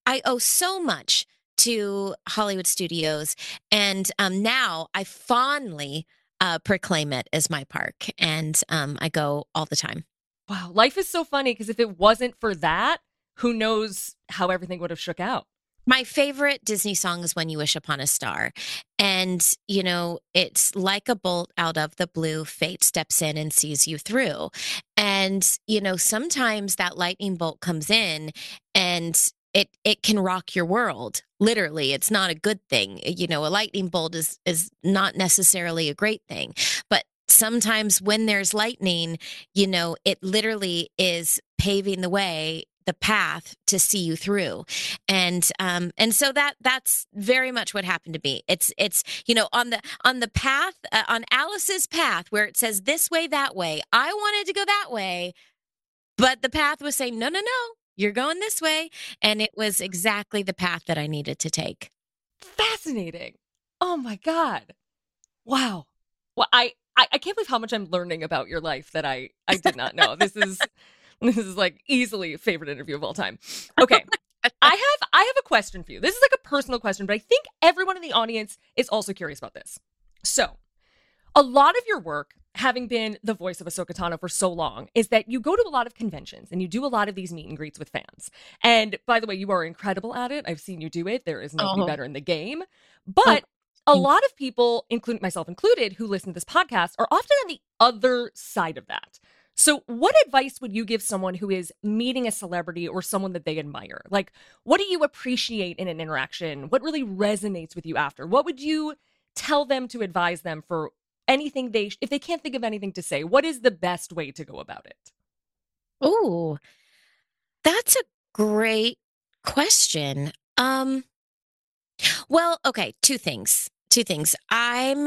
I owe so much to Hollywood Studios, and um, now I fondly uh, proclaim it as my park, and um, I go all the time. Wow, life is so funny because if it wasn't for that, who knows how everything would have shook out. My favorite Disney song is When You Wish Upon a Star. And, you know, it's like a bolt out of the blue, fate steps in and sees you through. And, you know, sometimes that lightning bolt comes in and it it can rock your world. Literally, it's not a good thing. You know, a lightning bolt is is not necessarily a great thing. But sometimes when there's lightning, you know, it literally is paving the way, the path to see you through. And um and so that that's very much what happened to me. It's it's you know, on the on the path uh, on Alice's path where it says this way, that way, I wanted to go that way, but the path was saying no, no, no, you're going this way, and it was exactly the path that I needed to take. Fascinating. Oh my God. Wow. Well, I, I, I can't believe how much I'm learning about your life that I, I did not know. This is this is like easily a favorite interview of all time. Okay. I have I have a question for you. This is like a personal question, but I think everyone in the audience is also curious about this. So, a lot of your work, having been the voice of Ahsoka Tano for so long, is that you go to a lot of conventions and you do a lot of these meet and greets with fans. And by the way, you are incredible at it. I've seen you do it. There is nobody Oh. better in the game. But a lot of people, including myself included, who listen to this podcast are often on the other side of that. So what advice would you give someone who is meeting a celebrity or someone that they admire? Like, what do you appreciate in an interaction? What really resonates with you after? What would you tell them to advise them for anything they, if they can't think of anything to say, what is the best way to go about it? Oh, that's a great question. Um, well, okay, two things. Two things. I'm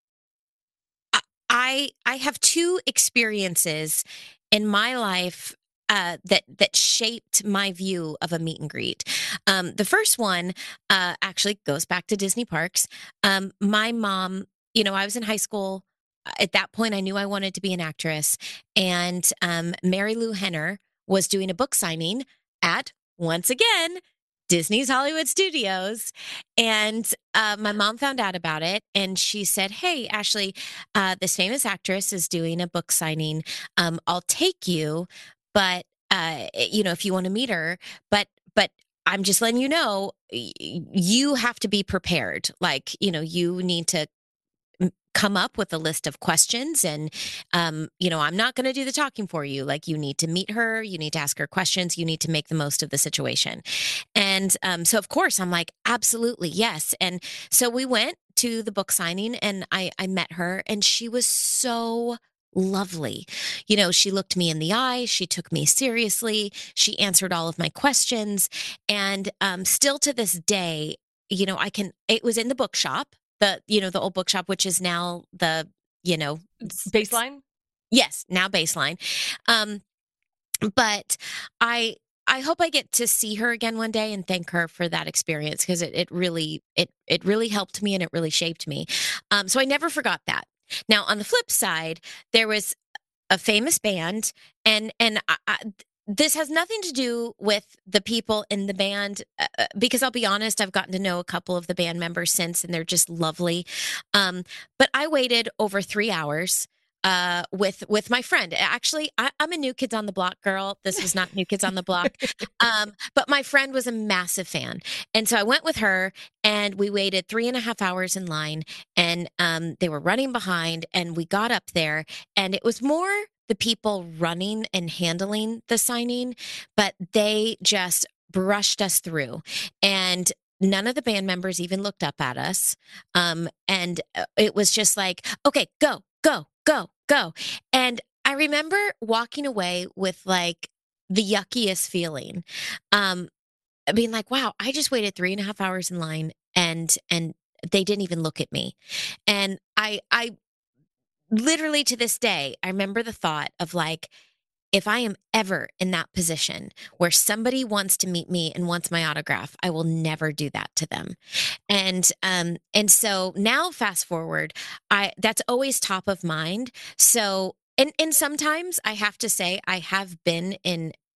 I I I have two experiences in my life uh, that that shaped my view of a meet and greet. Um, the first one uh, actually goes back to Disney parks. Um, my mom, you know, I was in high school. At that point, I knew I wanted to be an actress, and um, Mary Lou Henner was doing a book signing at, once again, Disney's Hollywood Studios. And uh, my mom found out about it, and she said, "Hey, Ashley, uh, this famous actress is doing a book signing. Um, I'll take you, but uh, you know, if you want to meet her, but but I'm just letting you know, y- you have to be prepared. Like, you know, you need to m- come up with a list of questions, and um, you know, I'm not going to do the talking for you. Like, you need to meet her, you need to ask her questions, you need to make the most of the situation." And um, so of course I'm like, absolutely, yes. And so we went to the book signing, and I I met her, and she was so lovely. You know, she looked me in the eye, she took me seriously, she answered all of my questions, and um, still to this day, you know, I can. It was in the bookshop, the you know the old bookshop, which is now the you know s- Baseline? yes, now Baseline. Um, but I I hope I get to see her again one day and thank her for that experience, because it it really it it really helped me and it really shaped me. Um, so I never forgot that. Now on the flip side, there was a famous band, and and I, I, this has nothing to do with the people in the band, uh, uh, because I'll be honest, I've gotten to know a couple of the band members since, and they're just lovely. Um, but I waited over three hours uh, with with my friend. Actually, I, I'm a New Kids on the Block girl. This was not New Kids on the Block, um, but my friend was a massive fan, and so I went with her, and we waited three and a half hours in line, and um, they were running behind, and we got up there, and it was more the people running and handling the signing, but they just brushed us through. And none of the band members even looked up at us. Um, and uh, it was just like, okay, go, go, go, go. And I remember walking away with like the yuckiest feeling. Um, being like, wow, I just waited three and a half hours in line, and and they didn't even look at me. And I I literally to this day, I remember the thought of like, if I am ever in that position where somebody wants to meet me and wants my autograph, I will never do that to them. And um and so now fast forward, I that's always top of mind. So and and sometimes I have to say I have been in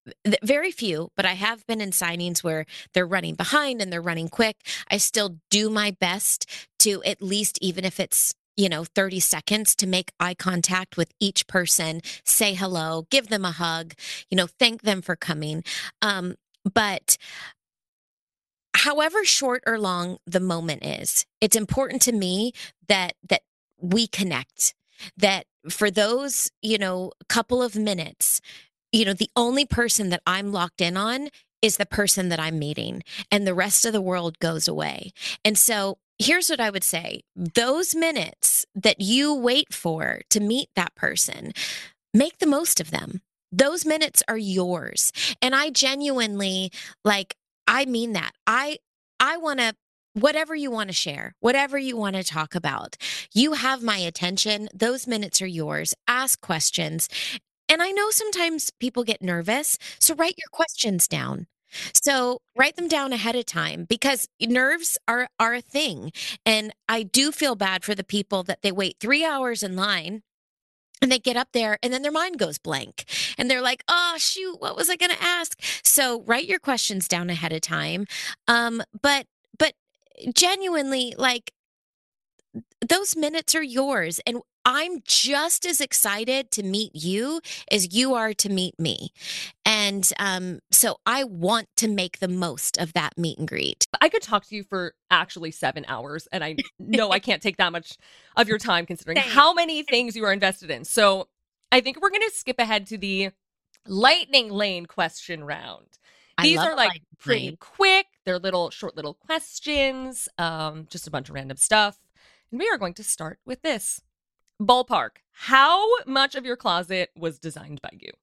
th- very few, but I have been in signings where they're running behind and they're running quick. I still do my best to at least, even if it's, you know, thirty seconds, to make eye contact with each person, say hello, give them a hug, you know, thank them for coming. Um, but however short or long the moment is, it's important to me that that we connect, that for those, you know, couple of minutes, you know, the only person that I'm locked in on is the person that I'm meeting, and the rest of the world goes away. And so here's what I would say. Those minutes that you wait for to meet that person, make the most of them. Those minutes are yours. And I genuinely, like, I mean that. I I want to, whatever you want to share, whatever you want to talk about, you have my attention. Those minutes are yours. Ask questions. And I know sometimes people get nervous, so write your questions down. So write them down ahead of time, because nerves are are a thing. And I do feel bad for the people that they wait three hours in line and they get up there and then their mind goes blank and they're like, oh, shoot, what was I going to ask? So write your questions down ahead of time. Um, but, but genuinely, like, those minutes are yours. And I'm just as excited to meet you as you are to meet me. And um, so I want to make the most of that meet and greet. I could talk to you for actually seven hours, and I know I can't take that much of your time considering Thanks. how many things you are invested in. So I think we're going to skip ahead to the lightning lane question round. I These love are a like lightning pretty lane. quick. They're little, short little questions, um, just a bunch of random stuff. And we are going to start with this. Ballpark, how much of your closet was designed by you?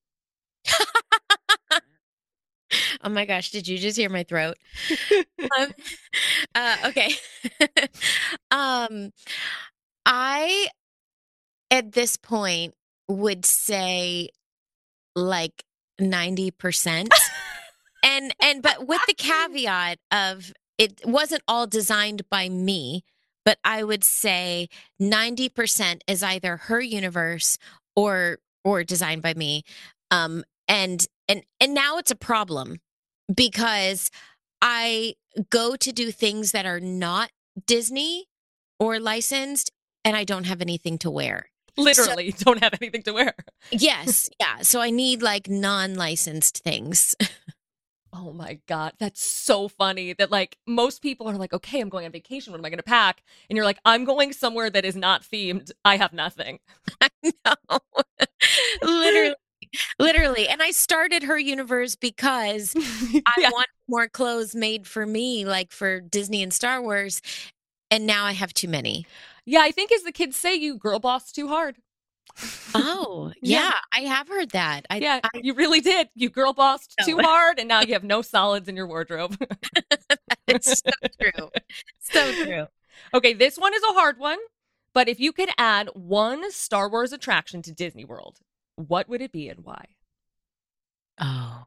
Oh my gosh, did you just hear my throat? um, uh, okay. um, I, at this point, would say like ninety percent. and, and, but with the caveat of it wasn't all designed by me, but I would say ninety percent is either her universe or, or designed by me. Um, and, and, and now it's a problem, because I go to do things that are not Disney or licensed, and I don't have anything to wear. Literally So, don't have anything to wear. yes. Yeah. So I need like non-licensed things. Oh my God. That's so funny that like most people are like, okay, I'm going on vacation. What am I going to pack? And you're like, I'm going somewhere that is not themed. I have nothing. I know. Literally. Literally. And I started Her Universe because I Yeah. want more clothes made for me, like for Disney and Star Wars. And now I have too many. Yeah, I think as the kids say, you girl boss too hard. Oh, Yeah. yeah. I have heard that. I, Yeah, I you really did. You girl bossed No. too hard, and now you have no solids in your wardrobe. It's so true. So true. Okay, this one is a hard one, but if you could add one Star Wars attraction to Disney World, what would it be and why? Oh.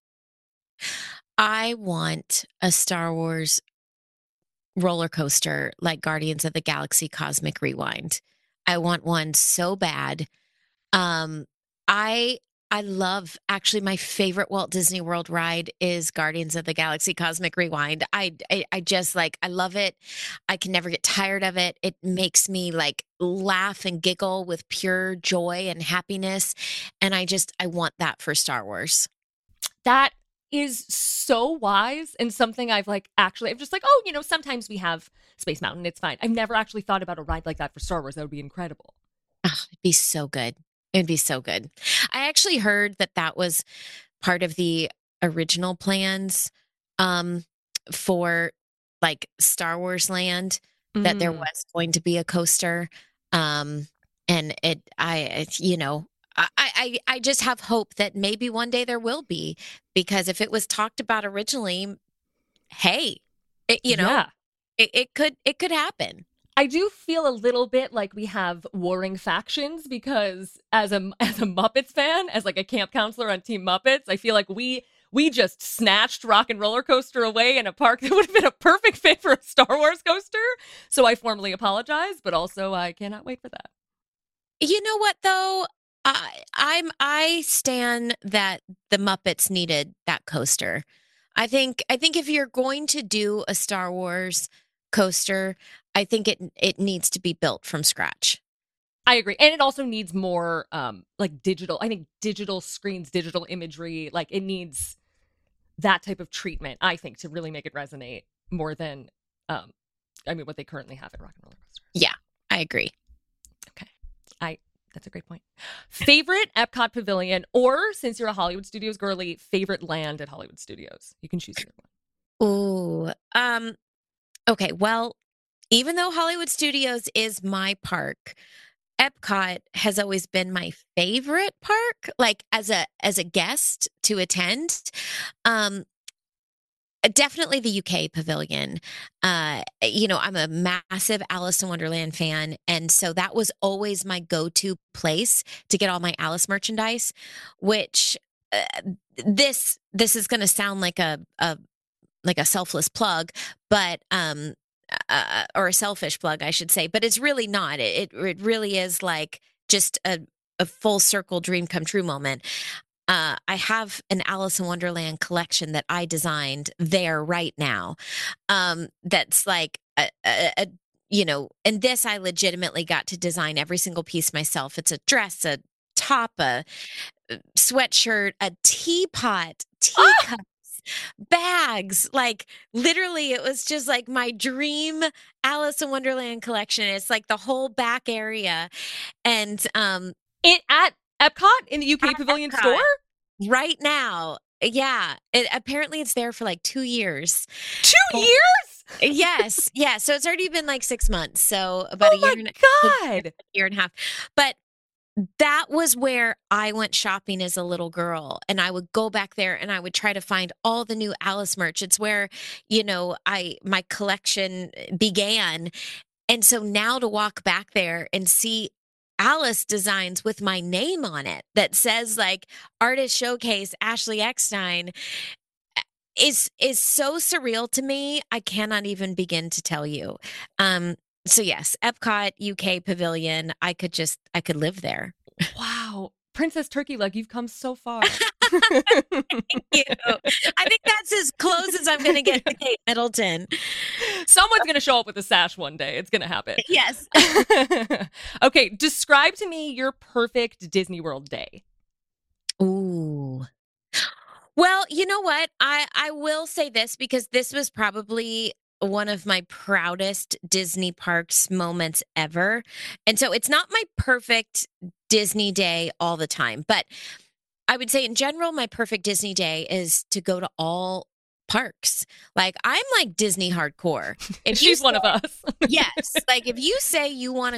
I want a Star Wars roller coaster like Guardians of the Galaxy Cosmic Rewind. I want one so bad. Um, I I love, actually, my favorite Walt Disney World ride is Guardians of the Galaxy Cosmic Rewind. I, I I just like, I love it. I can never get tired of it. It makes me like laugh and giggle with pure joy and happiness. And I just, I want that for Star Wars. That is so wise and something I've like actually, I'm just like, oh, you know, sometimes we have Space Mountain. It's fine. I've never actually thought about a ride like that for Star Wars. That would be incredible. Oh, it'd be so good. It'd be so good. I actually heard that that was part of the original plans um, for like Star Wars Land, that there Mm. was going to be a coaster. Um, and it, I, it, you know, I, I, I just have hope that maybe one day there will be, because if it was talked about originally, hey, it, you know, Yeah. it, it could, it could happen. I do feel a little bit like we have warring factions, because as a as a Muppets fan, as like a camp counselor on Team Muppets, I feel like we we just snatched Rock and Roller Coaster away in a park that would have been a perfect fit for a Star Wars coaster. So I formally apologize, but also I cannot wait for that. You know what, though? I I'm I stand that the Muppets needed that coaster. I think I think if you're going to do a Star Wars coaster, I think it it needs to be built from scratch. I agree. And it also needs more um like digital. I think digital screens, digital imagery, like it needs that type of treatment, I think, to really make it resonate more than um I mean what they currently have at Rock and Roller Coaster. Yeah, I agree. Okay. I that's a great point. Favorite Epcot Pavilion, or since you're a Hollywood Studios girly, favorite land at Hollywood Studios? You can choose either one. Ooh. Um okay, well, even though Hollywood Studios is my park, Epcot has always been my favorite park, like as a as a guest to attend. Um Definitely the U K pavilion. Uh, you know, I'm a massive Alice in Wonderland fan. And so that was always my go-to place to get all my Alice merchandise, which uh, this this is going to sound like a, a like a selfless plug, but um uh, or a selfish plug, I should say, but it's really not. It it really is like just a a full circle dream come true moment. Uh, I have an Alice in Wonderland collection that I designed there right now. Um, that's like a, a, a, you know, and this I legitimately got to design every single piece myself. It's a dress, a top, a sweatshirt, a teapot, teacups, bags. Like literally, it was just like my dream Alice in Wonderland collection. It's like the whole back area, and um, It at Epcot in the U K At Pavilion Epcot. store? right now. Yeah, it, apparently it's there for like two years. Two Oh. years? Yes, yeah. So it's already been like six months. So about Oh a year my and a God. year and a half. But that was where I went shopping as a little girl, and I would go back there and I would try to find all the new Alice merch. It's where, you know, I my collection began. And so now to walk back there and see Alice designs with my name on it that says like Artist Showcase Ashley Eckstein is is so surreal to me. I cannot even begin to tell you. Um so yes, Epcot U K Pavilion, I could just I could live there. Wow. Princess Turkey Leg, you've come so far. You know, I think that's as close as I'm going to get to Kate Middleton. Someone's going to show up with a sash one day. It's going to happen. Yes. Okay, describe to me your perfect Disney World day. Ooh. Well, you know what? I I will say this because this was probably one of my proudest Disney parks moments ever. And so it's not my perfect Disney day all the time, but I would say in general, my perfect Disney day is to go to all parks. Like I'm like Disney hardcore. If you She's one of say- us. Yes. Like if you say you want to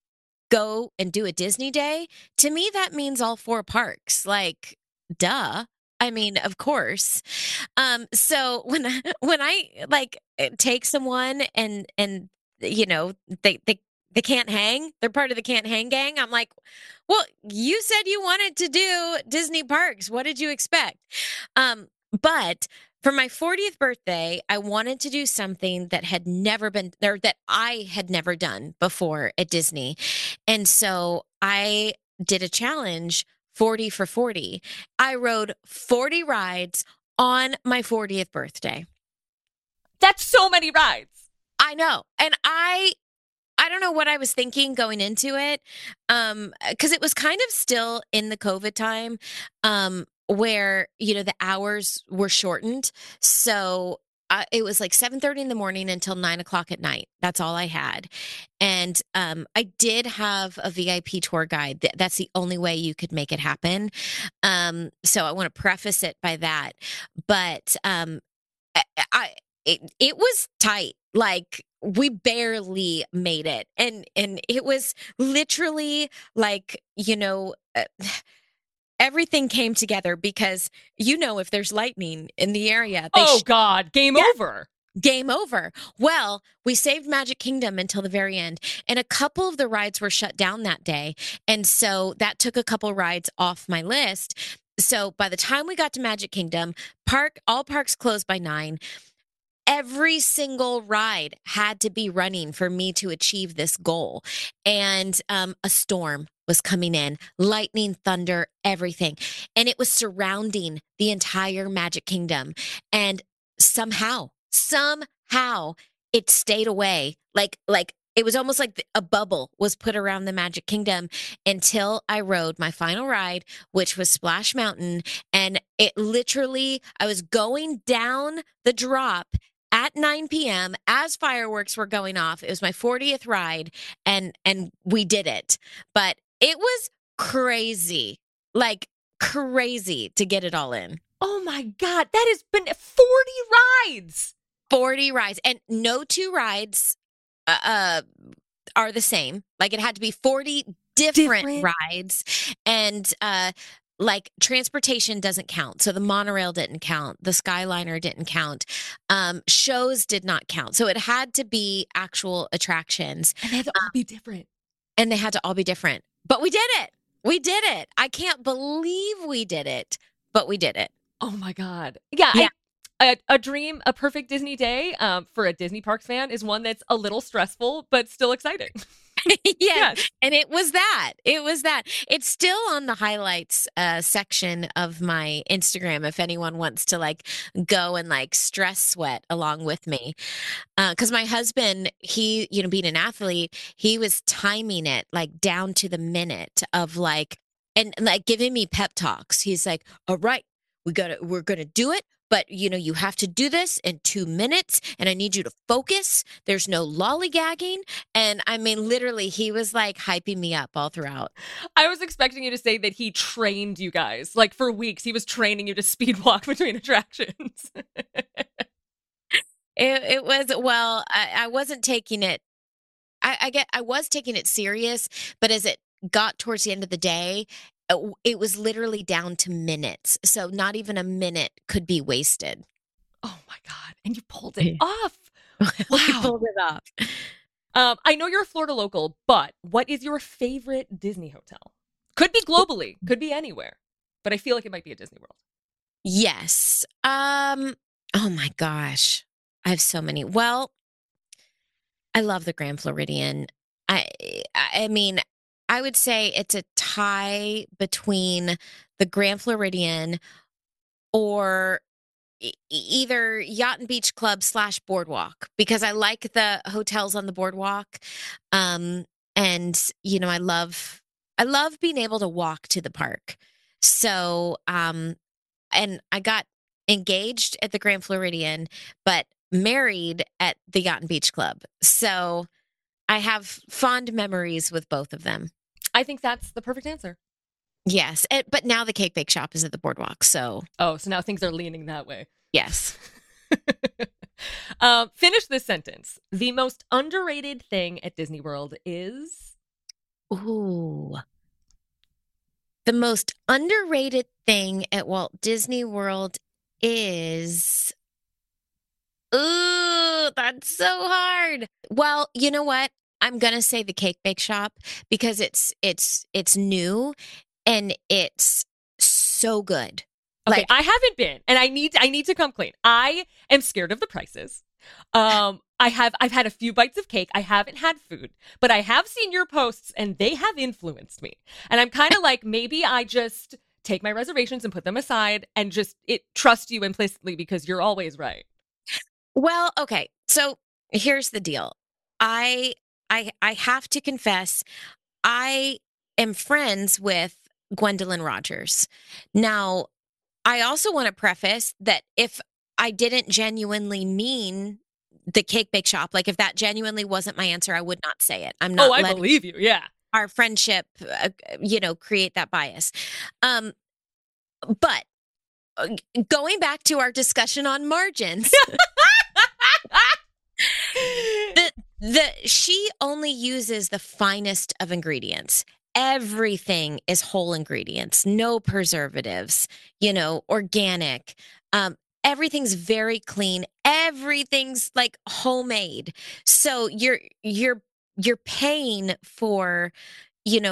go and do a Disney day, to me that means all four parks. Like, duh. I mean, of course. Um, so when I, when I like take someone and and you know they they they can't hang, they're part of the can't hang gang. I'm like, well, you said you wanted to do Disney parks. What did you expect? Um, but for my fortieth birthday, I wanted to do something that had never been there that I had never done before at Disney. And so I did a challenge forty for forty. I rode forty rides on my fortieth birthday. That's so many rides. I know. And I I don't know what I was thinking going into it. Um cuz it was kind of still in the COVID time um where, you know, the hours were shortened. So uh, it was like seven thirty in the morning until nine o'clock at night. That's all I had. And um, I did have a V I P tour guide. Th- That's the only way you could make it happen. Um, so I want to preface it by that. But um, I, I it, it was tight. Like we barely made it. And, and it was literally like, you know, uh, everything came together because, you know, if there's lightning in the area, they Oh sh- God, game Yeah. over. game over. Well, we saved Magic Kingdom until the very end, and a couple of the rides were shut down that day. And so that took a couple rides off my list. So by the time we got to Magic Kingdom, park all parks closed by nine. every single ride had to be running for me to achieve this goal. And um, a storm was coming in, lightning, thunder, everything. And it was surrounding the entire Magic Kingdom. And somehow, somehow it stayed away. Like, like it was almost like a bubble was put around the Magic Kingdom until I rode my final ride, which was Splash Mountain. And it literally, I was going down the drop at nine p.m. as fireworks were going off. It was my fortieth ride, and and we did it. But it was crazy, like crazy to get it all in. Oh my God, that has been forty rides. forty rides, and no two rides uh, uh are the same. Like it had to be forty different, different. rides, and uh like transportation doesn't count. So the monorail didn't count. The Skyliner didn't count. Um, shows did not count. So it had to be actual attractions. And they had to all um, be different. And they had to all be different. But we did it. We did it. I can't believe we did it, but we did it. Oh my God. Yeah. yeah. I, a, a dream, a perfect Disney day um, for a Disney Parks fan is one that's a little stressful, but still exciting. yes. yes. And it was that. It was that. It's still on the highlights uh, section of my Instagram if anyone wants to like go and like stress sweat along with me. Because uh, my husband, he, you know, being an athlete, he was timing it like down to the minute of like, and like giving me pep talks. He's like, all right, we gotta, we're going to do it. But, you know, you have to do this in two minutes and I need you to focus. There's no lollygagging. And I mean, literally, he was like hyping me up all throughout. I was expecting you to say that he trained you guys. Like for weeks, he was training you to speed walk between attractions. it, it was, well, I, I wasn't taking it. I, I get, I was taking it serious, but as it got towards the end of the day, it was literally down to minutes. So not even a minute could be wasted. Oh my God. And you pulled it off. Wow. We pulled it off. Um, I know you're a Florida local, but what is your favorite Disney hotel? Could be globally, could be anywhere, but I feel like it might be a Disney World. Yes. Um, oh my gosh. I have so many. Well, I love the Grand Floridian. I, I mean, I would say it's a tie between the Grand Floridian or e- either Yacht and Beach Club slash Boardwalk, because I like the hotels on the boardwalk. Um, and, you know, I love, I love being able to walk to the park. So, um, and I got engaged at the Grand Floridian, but married at the Yacht and Beach Club. So I have fond memories with both of them. I think that's the perfect answer. Yes. It, but now the Cake Bake Shop is at the boardwalk. So. Oh, so now things are leaning that way. Yes. um, finish this sentence. The most underrated thing at Disney World is? Ooh. The most underrated thing at Walt Disney World is... Ooh, that's so hard. Well, you know what? I'm going to say the Cake Bake Shop because it's it's it's new and it's so good. Okay, like I haven't been, and I need I need to come clean. I am scared of the prices. Um, I have I've had a few bites of cake. I haven't had food, but I have seen your posts and they have influenced me. And I'm kind of like, maybe I just take my reservations and put them aside and just it trust you implicitly because you're always right. Well, okay. So here's the deal. I I I have to confess, I am friends with Gwendolyn Rogers. Now, I also want to preface that if I didn't genuinely mean the Cake Bake Shop, like if that genuinely wasn't my answer, I would not say it. I'm not. Oh, I believe you. Yeah. Our friendship, uh, you know, create that bias. Um, but uh, going back to our discussion on margins. the the she only uses the finest of ingredients. Everything is whole ingredients, no preservatives, you know, organic. Um, everything's very clean. Everything's like homemade. So you're you're you're paying for, you know,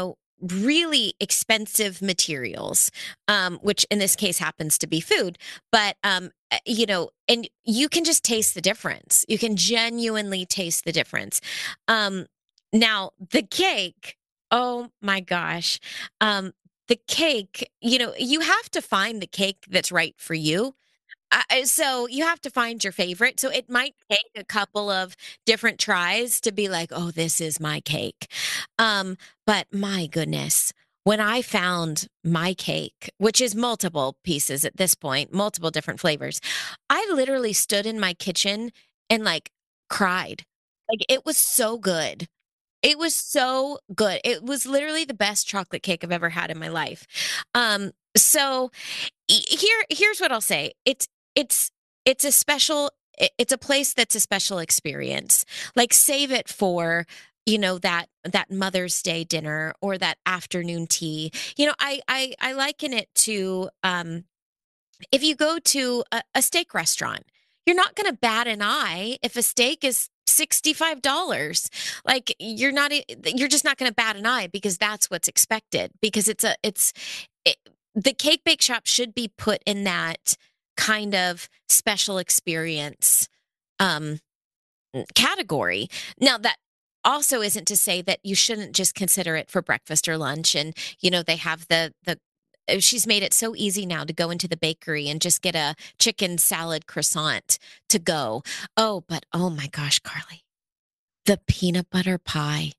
really expensive materials, um, which in this case happens to be food. But, um, uh, you know, and you can just taste the difference. You can genuinely taste the difference. Um, now, the cake, oh my gosh. Um, the cake, you know, you have to find the cake that's right for you. I, so you have to find your favorite. So it might take a couple of different tries to be like, oh, this is my cake. Um, but my goodness, when I found my cake, which is multiple pieces at this point, multiple different flavors, I literally stood in my kitchen and like cried. Like it was so good. It was so good. It was literally the best chocolate cake I've ever had in my life. Um, so here, here's what I'll say. It's it's it's a special. It's a place that's a special experience. Like save it for you know that that Mother's Day dinner or that afternoon tea. You know, I I, I liken it to um, if you go to a, a steak restaurant, you're not going to bat an eye if a steak is sixty-five dollars. Like you're not, you're just not going to bat an eye because that's what's expected because it's a, it's, it, the cake bake shop should be put in that kind of special experience, um, category. Now that also isn't to say that you shouldn't just consider it for breakfast or lunch. And, you know, they have the, the, she's made it so easy now to go into the bakery and just get a chicken salad croissant to go. Oh, but oh my gosh, Carly, the peanut butter pie.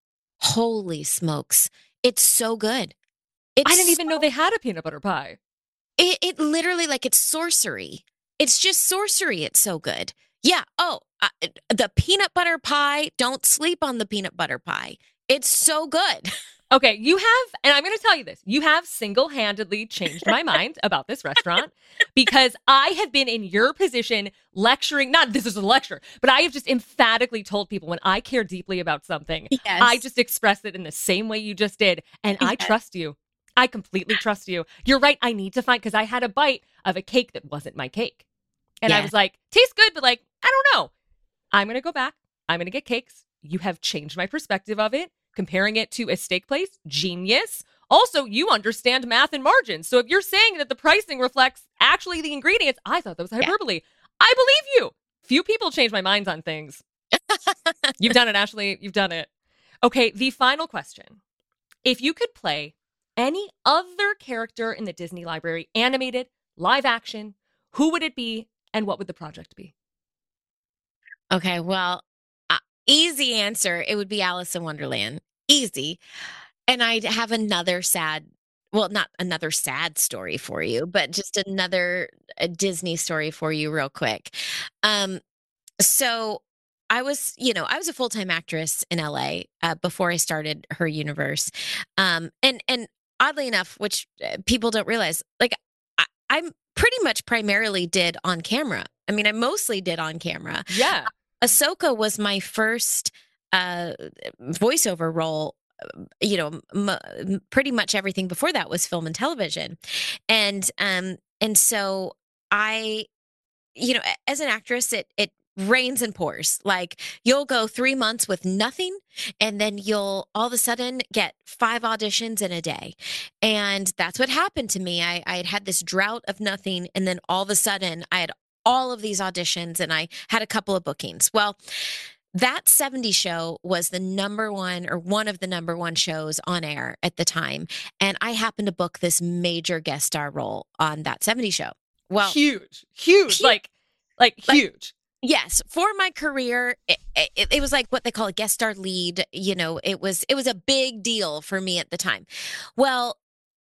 Holy smokes. It's so good. It's I didn't even so, know they had a peanut butter pie. It, it literally, like, it's sorcery. It's just sorcery. It's so good. Yeah. Oh, uh, the peanut butter pie. Don't sleep on the peanut butter pie. It's so good. Okay, you have, and I'm going to tell you this, you have single-handedly changed my mind about this restaurant because I have been in your position lecturing, not this is a lecture, but I have just emphatically told people when I care deeply about something, Yes. I just express it in the same way you just did, and I Yes. trust you. I completely trust you. You're right, I need to find, because I had a bite of a cake that wasn't my cake. And I Yes. was like, tastes good, but like, I don't know. I'm going to go back. I'm going to get cakes. You have changed my perspective of it. Comparing it to a steak place, genius. Also, you understand math and margins. So if you're saying that the pricing reflects actually the ingredients, I thought that was hyperbole. I believe you. Few people change my minds on things. You've done it, Ashley. You've done it. Okay, the final question. If you could play any other character in the Disney library, animated, live action, who would it be and what would the project be? Okay, well, uh, easy answer. It would be Alice in Wonderland. Easy. And I'd have another sad, well, not another sad story for you, but just another a Disney story for you real quick. Um, so I was, you know, I was a full-time actress in L A uh, before I started Her Universe. Um, and, and oddly enough, which uh, people don't realize, like I, I'm pretty much primarily did on camera. I mean, I mostly did on camera. Yeah. Ahsoka was my first uh, voiceover role. You know, m- pretty much everything before that was film and television, and um, and so I, you know, as an actress, it it rains and pours. Like you'll go three months with nothing, and then you'll all of a sudden get five auditions in a day, and that's what happened to me. I I had had this drought of nothing, and then all of a sudden I had all of these auditions and I had a couple of bookings. Well, that seventies show was the number one or one of the number one shows on air at the time. And I happened to book this major guest star role on that seventies show. Well, huge, huge, huge. like, like, Like- huge. yes, for my career, it, it, it was like what they call a guest star lead. You know, it was, it was a big deal for me at the time. Well,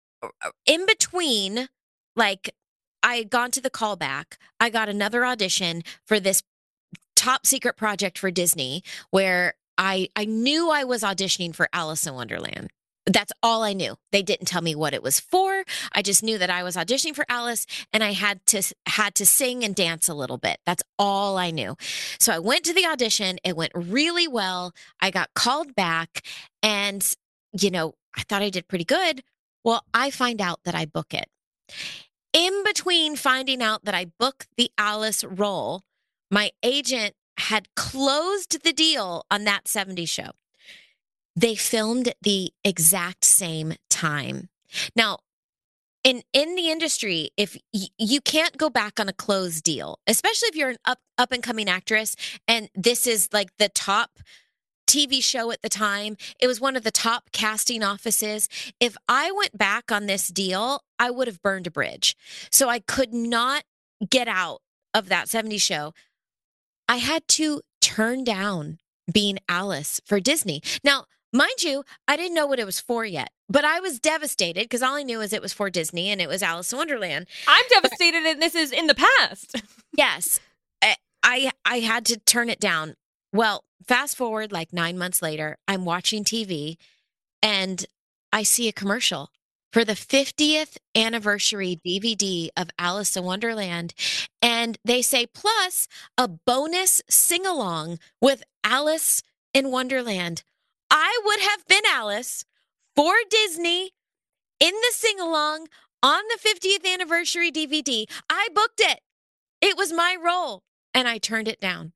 in between, like, I had gone to the callback. I got another audition for this top secret project for Disney where I I knew I was auditioning for Alice in Wonderland. That's all I knew. They didn't tell me what it was for. I just knew that I was auditioning for Alice and I had to had to sing and dance a little bit. That's all I knew. So I went to the audition. It went really well. I got called back and you know, I thought I did pretty good. Well, I find out that I book it. In between finding out that I booked the Alice role, my agent had closed the deal on that seventies show. they filmed at the exact same time. Now, in in the industry, if y- you can't go back on a closed deal, especially if you're an up up and coming actress, and this is like the top T V show at the time, it was one of the top casting offices. If I went back on this deal, I would have burned a bridge. So I could not get out of that seventies show. I had to turn down being Alice for Disney. Now, mind you, I didn't know what it was for yet, but I was devastated because all I knew is it was for Disney and it was Alice in Wonderland. I'm devastated and this is in the past. Yes, I, I I had to turn it down. Well, fast forward like nine months later, I'm watching T V and I see a commercial for the fiftieth anniversary D V D of Alice in Wonderland. And they say, plus a bonus sing along with Alice in Wonderland. I would have been Alice for Disney in the sing along on the fiftieth anniversary D V D. I booked it. It was my role and I turned it down.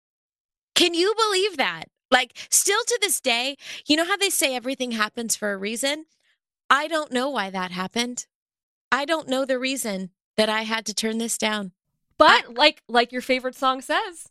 Can you believe that? Like, still to this day, you know how they say everything happens for a reason? I don't know why that happened. I don't know the reason that I had to turn this down. But I, like like your favorite song says.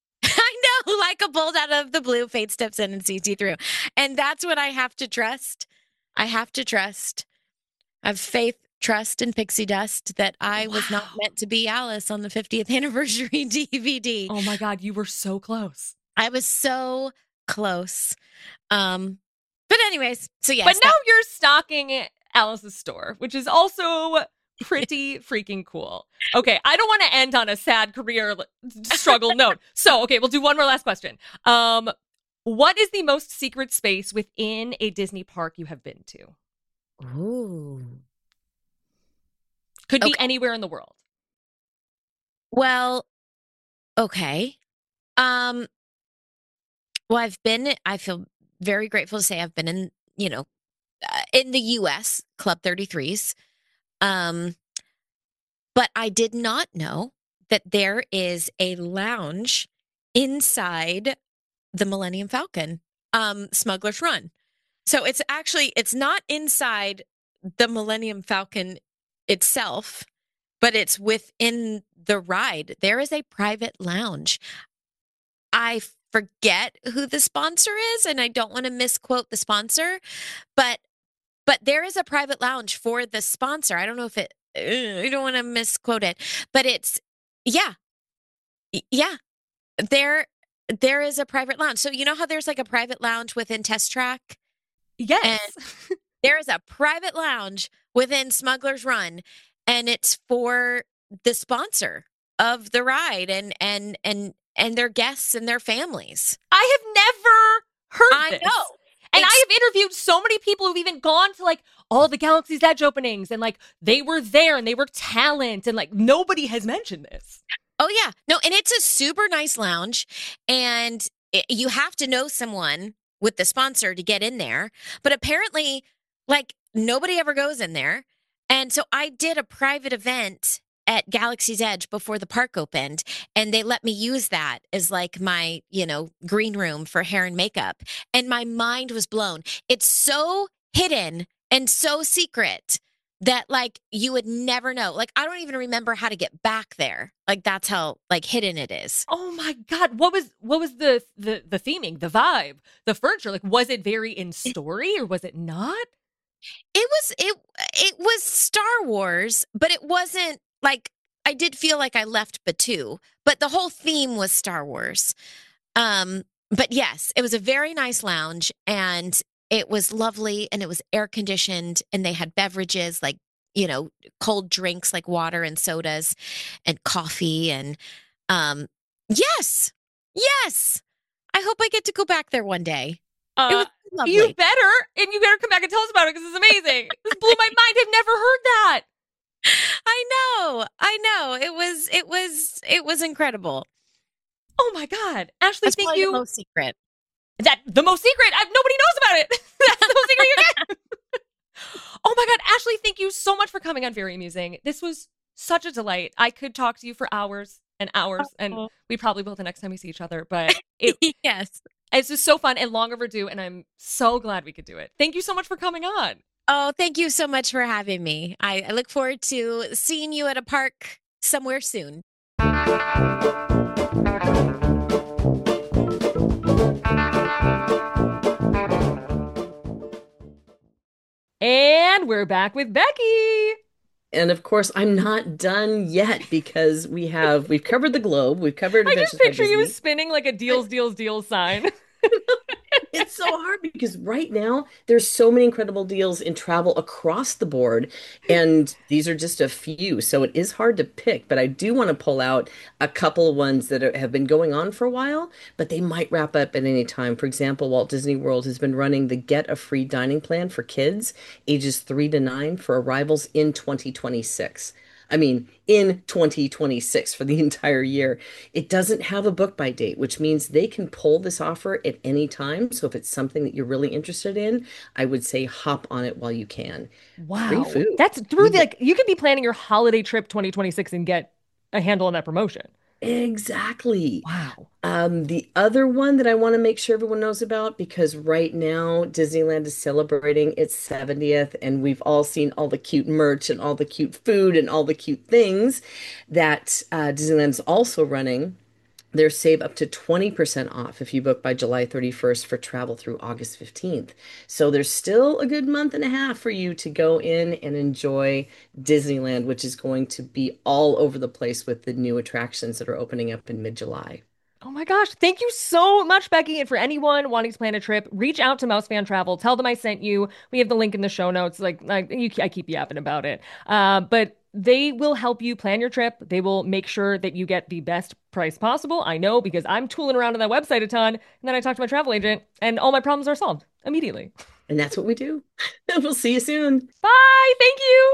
I know, like a bolt out of the blue, fate steps in and sees you through. And that's what I have to trust. I have to trust. I have faith, trust, and pixie dust that I wow. was not meant to be Alice on the fiftieth anniversary D V D. Oh my God, you were so close. I was so close. Um, but anyways, so yes. But now that- you're stocking Alice's store, which is also pretty freaking cool. Okay, I don't want to end on a sad career struggle note. So, okay, we'll do one more last question. Um, what is the most secret space within a Disney park you have been to? Ooh. Could be Okay. anywhere in the world. Well, okay. Um, well, I've been, I feel very grateful to say I've been in, you know, uh, in the U S, Club thirty-threes. Um, but I did not know that there is a lounge inside the Millennium Falcon, um, Smuggler's Run. So it's actually, it's not inside the Millennium Falcon itself, but it's within the ride. There is a private lounge. I forget who the sponsor is, and I don't want to misquote the sponsor, but but there is a private lounge for the sponsor. I don't know if it, uh, I don't want to misquote it, but it's, yeah, yeah, there there is a private lounge. So you know how there's like a private lounge within Test Track? Yes. And there is a private lounge within Smuggler's Run, and it's for the sponsor of the ride and and and and their guests and their families. I have never heard I this. know. And It's- I have interviewed so many people who've even gone to like all the Galaxy's Edge openings and like they were there and they were talent and like nobody has mentioned this. Oh yeah. No, and it's a super nice lounge, and it, you have to know someone with the sponsor to get in there. But apparently, like, nobody ever goes in there. And so I did a private event at Galaxy's Edge before the park opened, and they let me use that as like my, you know, green room for hair and makeup. And my mind was blown. It's so hidden and so secret that like you would never know. Like, I don't even remember how to get back there. Like, that's how like hidden it is. Oh my God. What was what was the the the theming, the vibe, the furniture? Like, was it very in story or was it not? It was it it was Star Wars, but it wasn't like, I did feel like I left Batuu, but the whole theme was Star Wars. Um, but yes, it was a very nice lounge, and it was lovely, and it was air conditioned, and they had beverages like, you know, cold drinks like water and sodas and coffee, and um yes. Yes. I hope I get to go back there one day. It Uh, was lovely. you better, and you better come back and tell us about it because it's amazing. This blew my mind. I've never heard that. I know. I know. It was it was it was incredible. Oh my God. Ashley, That's thank probably you. the most secret. That the most secret. I, nobody knows about it. That's the most secret you get. Oh my God, Ashley, thank you so much for coming on Very Amusing. This was such a delight. I could talk to you for hours and hours, and Oh. we probably will the next time we see each other. But it, Yes. It's just so fun and long overdue, and I'm so glad we could do it. Thank you so much for coming on. Oh, thank you so much for having me. I, I look forward to seeing you at a park somewhere soon. And we're back with Becky. And of course, I'm not done yet because we have we've covered the globe, we've covered. I just Adventures by picture you Disney. spinning like a deals, deals, deals sign. It's so hard because right now there's so many incredible deals in travel across the board, and these are just a few. So it is hard to pick, but I do want to pull out a couple of ones that are, have been going on for a while, but they might wrap up at any time. For example, Walt Disney World has been running the Get a Free Dining Plan for kids ages three to nine for arrivals in twenty twenty-six. I mean, in twenty twenty-six for the entire year. It doesn't have a book by date, which means they can pull this offer at any time. So if it's something that you're really interested in, I would say hop on it while you can. Wow. Free food. That's through the, like, you could be planning your holiday trip twenty twenty-six and get a handle on that promotion. Exactly. Wow. Um, the other one that I want to make sure everyone knows about, because right now Disneyland is celebrating its seventieth, and we've all seen all the cute merch and all the cute food and all the cute things that uh, Disneyland is also running. They're save up to twenty percent off if you book by July thirty-first for travel through August fifteenth. So there's still a good month and a half for you to go in and enjoy Disneyland, which is going to be all over the place with the new attractions that are opening up in mid-July. Oh my gosh. Thank you so much, Becky. And for anyone wanting to plan a trip, reach out to Mouse Fan Travel. Tell them I sent you. We have the link in the show notes. Like, like you, I keep yapping about it. Uh, but they will help you plan your trip. They will make sure that you get the best price possible. I know because I'm tooling around on that website a ton. And then I talk to my travel agent and all my problems are solved immediately. And that's what we do. We'll see you soon. Bye. Thank you.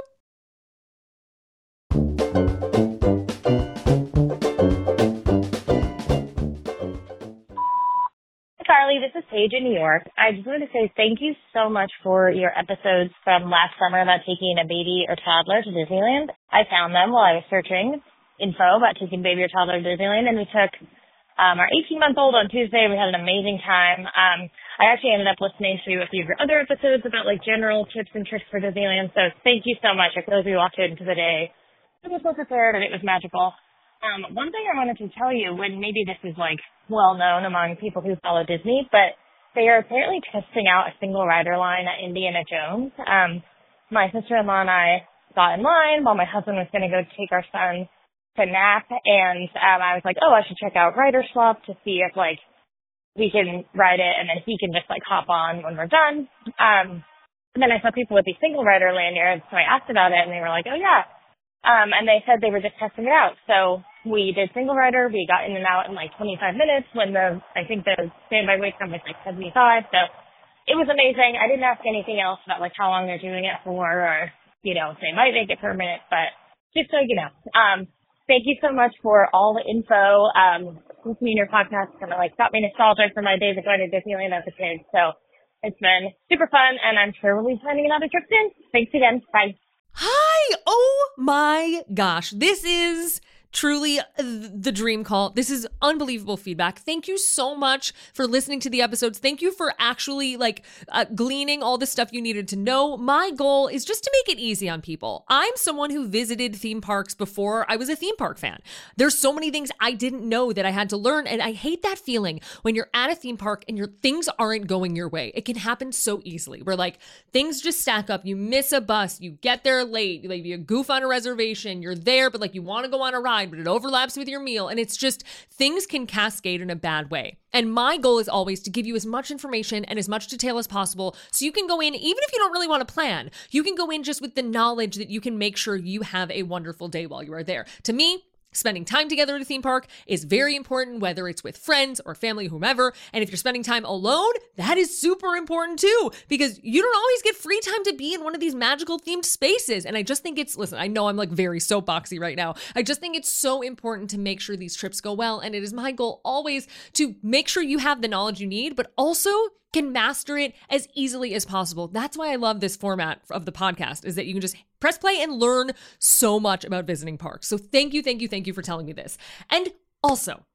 Carly, this is Paige in New York. I just wanted to say thank you so much for your episodes from last summer about taking a baby or toddler to Disneyland. I found them while I was searching info about taking baby or toddler to Disneyland, and we took um, our eighteen-month-old on Tuesday. We had an amazing time. Um, I actually ended up listening to a few of your other episodes about like general tips and tricks for Disneyland, so thank you so much. I feel like we walked into the day super well prepared, and it was magical. Um, one thing I wanted to tell you, when maybe this is like well known among people who follow Disney, but they are apparently testing out a single rider line at Indiana Jones. Um, my sister-in-law and I got in line while my husband was going to go take our son to nap, and um, I was like, oh, I should check out Rider Swap to see if like we can ride it, and then he can just like hop on when we're done. Um, and then I saw people with these single rider lanyards, so I asked about it, and they were like, oh yeah. Um, and they said they were just testing it out. So we did single rider. We got in and out in like twenty-five minutes when the, I think the standby wait time was like seventy-five. So it was amazing. I didn't ask anything else about like how long they're doing it for, or, you know, if they might make it permanent, but just so you know. Um, thank you so much for all the info. Um, listening to your podcast kind of like got me nostalgic for my days of going to Disneyland as a kid. So it's been super fun, and I'm sure we'll be planning another trip soon. Thanks again. Bye. Hi. Oh my gosh. This is truly the dream call. This is unbelievable feedback. Thank you so much for listening to the episodes. Thank you for actually like uh, gleaning all the stuff you needed to know. My goal is just to make it easy on people. I'm someone who visited theme parks before I was a theme park fan. There's so many things I didn't know that I had to learn, and I hate that feeling when you're at a theme park and your things aren't going your way. It can happen so easily where like things just stack up. You miss a bus, you get there late, like you goof on a reservation, you're there, but like you want to go on a ride, but it overlaps with your meal. And it's just, things can cascade in a bad way. And my goal is always to give you as much information and as much detail as possible so you can go in, even if you don't really want to plan, you can go in just with the knowledge that you can make sure you have a wonderful day while you are there. To me, spending time together at a theme park is very important, whether it's with friends or family, whomever. And if you're spending time alone, that is super important too, because you don't always get free time to be in one of these magical themed spaces. And I just think it's, listen, I know I'm like very soapboxy right now. I just think it's so important to make sure these trips go well. And it is my goal always to make sure you have the knowledge you need, but also can master it as easily as possible. That's why I love this format of the podcast, is that you can just press play and learn so much about visiting parks. So thank you, thank you, thank you for telling me this. And also,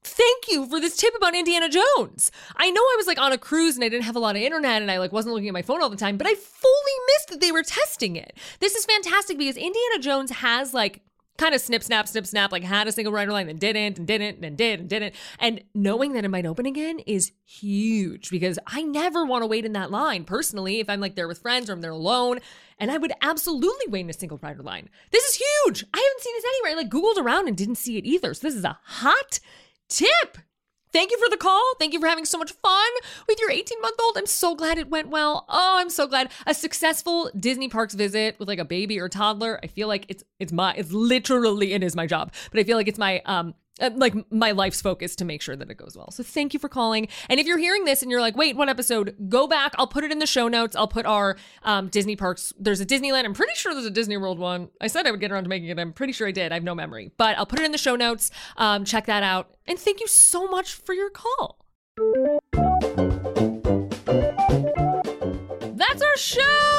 thank you for this tip about Indiana Jones. I know I was like on a cruise and I didn't have a lot of internet and I like wasn't looking at my phone all the time, but I fully missed that they were testing it. This is fantastic because Indiana Jones has like kind of snip, snap, snip, snap, like had a single rider line and didn't and didn't and did and didn't. And knowing that it might open again is huge because I never want to wait in that line personally if I'm like there with friends or I'm there alone. And I would absolutely wait in a single rider line. This is huge. I haven't seen this anywhere. I like Googled around and didn't see it either. So this is a hot tip. Thank you for the call. Thank you for having so much fun with your eighteen-month-old. I'm so glad it went well. Oh, I'm so glad. A successful Disney parks visit with like a baby or toddler. I feel like it's it's my it's literally it is my job, but I feel like it's my um like my life's focus to make sure that it goes well. So thank you for calling. And if you're hearing this and you're like, wait, what episode? Go back. I'll put it in the show notes. I'll put our um, Disney parks. There's a Disneyland. I'm pretty sure there's a Disney World one. I said I would get around to making it. I'm pretty sure I did. I have no memory, but I'll put it in the show notes. Um, check that out. And thank you so much for your call. That's our show.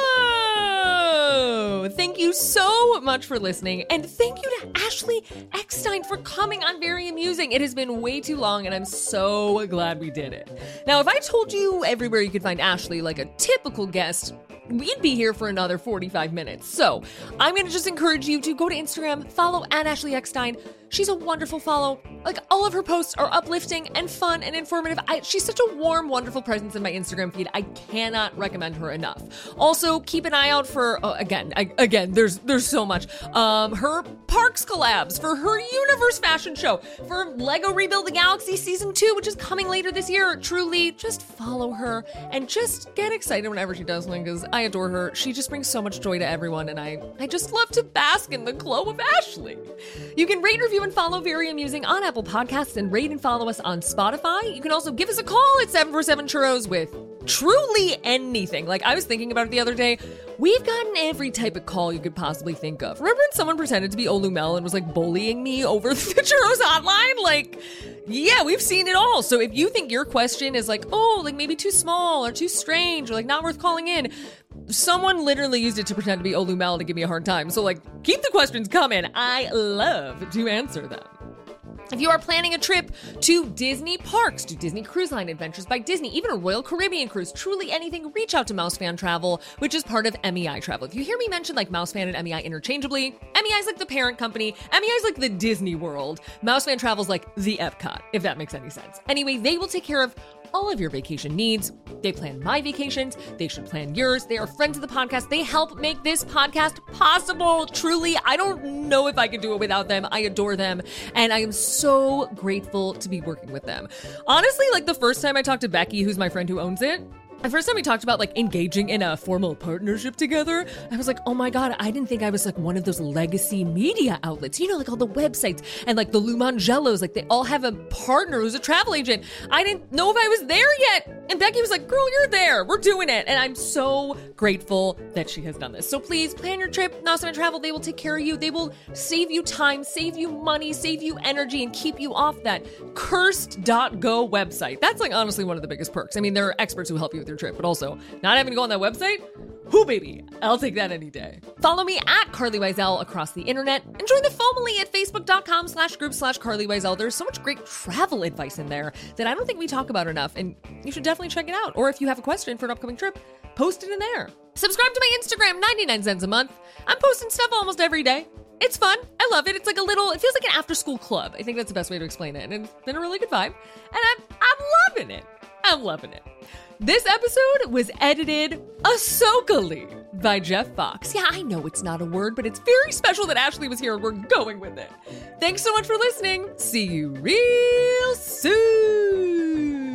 Thank you so much for listening. And thank you to Ashley Eckstein for coming on Very Amusing. It has been way too long and I'm so glad we did it. Now, if I told you everywhere you could find Ashley like a typical guest, we'd be here for another forty-five minutes. So I'm going to just encourage you to go to Instagram, follow at Ashley Eckstein. She's a wonderful follow. Like all of her posts are uplifting and fun and informative. I, she's such a warm, wonderful presence in my Instagram feed. I cannot recommend her enough. Also, keep an eye out for, uh, again, I, again, there's there's so much. Um, her parks collabs, for her Universe fashion show, for Lego Rebuild the Galaxy Season two, which is coming later this year. Truly, just follow her and just get excited whenever she does one because I adore her. She just brings so much joy to everyone and I, I just love to bask in the glow of Ashley. You can rate, review, and follow Very Amusing on Apple Podcasts and rate and follow us on Spotify. You can also give us a call at seven four seven churros with truly anything. Like I was thinking about it the other day. We've gotten every type of call you could possibly think of. Remember when someone pretended to be Olu Mel and was like bullying me over the churros hotline? Like, yeah, we've seen it all. So if you think your question is like, oh, like maybe too small or too strange or like not worth calling in, someone literally used it to pretend to be Olu Mel to give me a hard time. So like, keep the questions coming. I love to answer them. If you are planning a trip to Disney parks, to Disney Cruise Line, Adventures by Disney, even a Royal Caribbean cruise, truly anything, reach out to Mousefan Travel, which is part of M E I Travel. If you hear me mention like Mousefan and M E I interchangeably, M E I is like the parent company, M E I is like the Disney World, Mousefan Travel is like the Epcot, if that makes any sense. Anyway, they will take care of all of your vacation needs. They plan my vacations. They should plan yours. They are friends of the podcast. They help make this podcast possible. Truly, I don't know if I could do it without them. I adore them. And I am so grateful to be working with them. Honestly, like the first time I talked to Becky, who's my friend who owns it, the first time we talked about like engaging in a formal partnership together, I was like, oh my God, I didn't think I was like one of those legacy media outlets. You know, like all the websites and like the Lou Mangellos, like they all have a partner who's a travel agent. I didn't know if I was there yet. And Becky was like, girl, you're there. We're doing it. And I'm so grateful that she has done this. So please plan your trip. Mousefan Travel, they will take care of you. They will save you time, save you money, save you energy, and keep you off that cursed dot go website. That's like honestly one of the biggest perks. I mean, there are experts who help you with your trip, but also not having to go on that website. Whoo, baby, I'll take that any day. Follow me at Carly Wiesel across the internet and join the family at facebook.com slash group slash Carly Wiesel. There's so much great travel advice in there that I don't think we talk about enough, and you should definitely check it out. Or if you have a question for an upcoming trip, post it in there. Subscribe to my Instagram, ninety-nine cents a month. I'm posting stuff almost every day. It's fun. I love it. It's like a little, it feels like an after school club. I think that's the best way to explain it. And it's been a really good vibe. And I'm, I'm loving it. I'm loving it. This episode was edited Ahsoka-ly by Jeff Fox. Yeah, I know it's not a word, but it's very special that Ashley was here and we're going with it. Thanks so much for listening. See you real soon.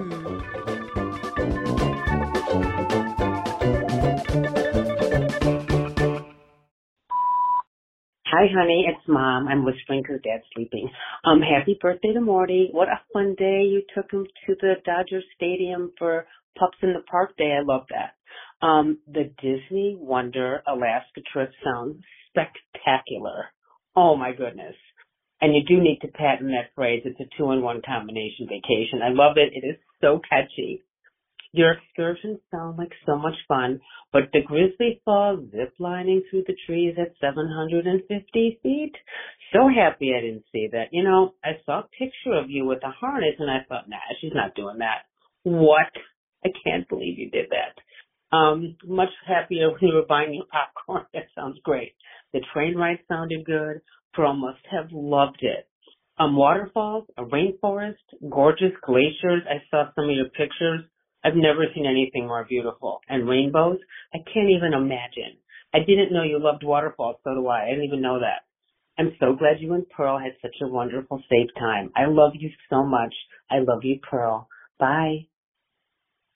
Hi, honey. It's Mom. I'm whispering because Dad's sleeping. Um, happy birthday to Morty. What a fun day. You took him to the Dodger Stadium for Pups in the Park Day. I love that. Um, the Disney Wonder Alaska trip sounds spectacular. Oh, my goodness. And you do need to patent that phrase. It's a two-in-one combination vacation. I love it. It is so catchy. Your excursions sound like so much fun, but the Grizzly Falls zip lining through the trees at seven hundred fifty feet? So happy I didn't see that. You know, I saw a picture of you with a harness and I thought, nah, she's not doing that. What? I can't believe you did that. Um, much happier when you were buying your popcorn. That sounds great. The train ride sounded good. Pearl must have loved it. Um, waterfalls, a rainforest, gorgeous glaciers. I saw some of your pictures. I've never seen anything more beautiful. And rainbows, I can't even imagine. I didn't know you loved waterfalls, so do I. I didn't even know that. I'm so glad you and Pearl had such a wonderful, safe time. I love you so much. I love you, Pearl. Bye.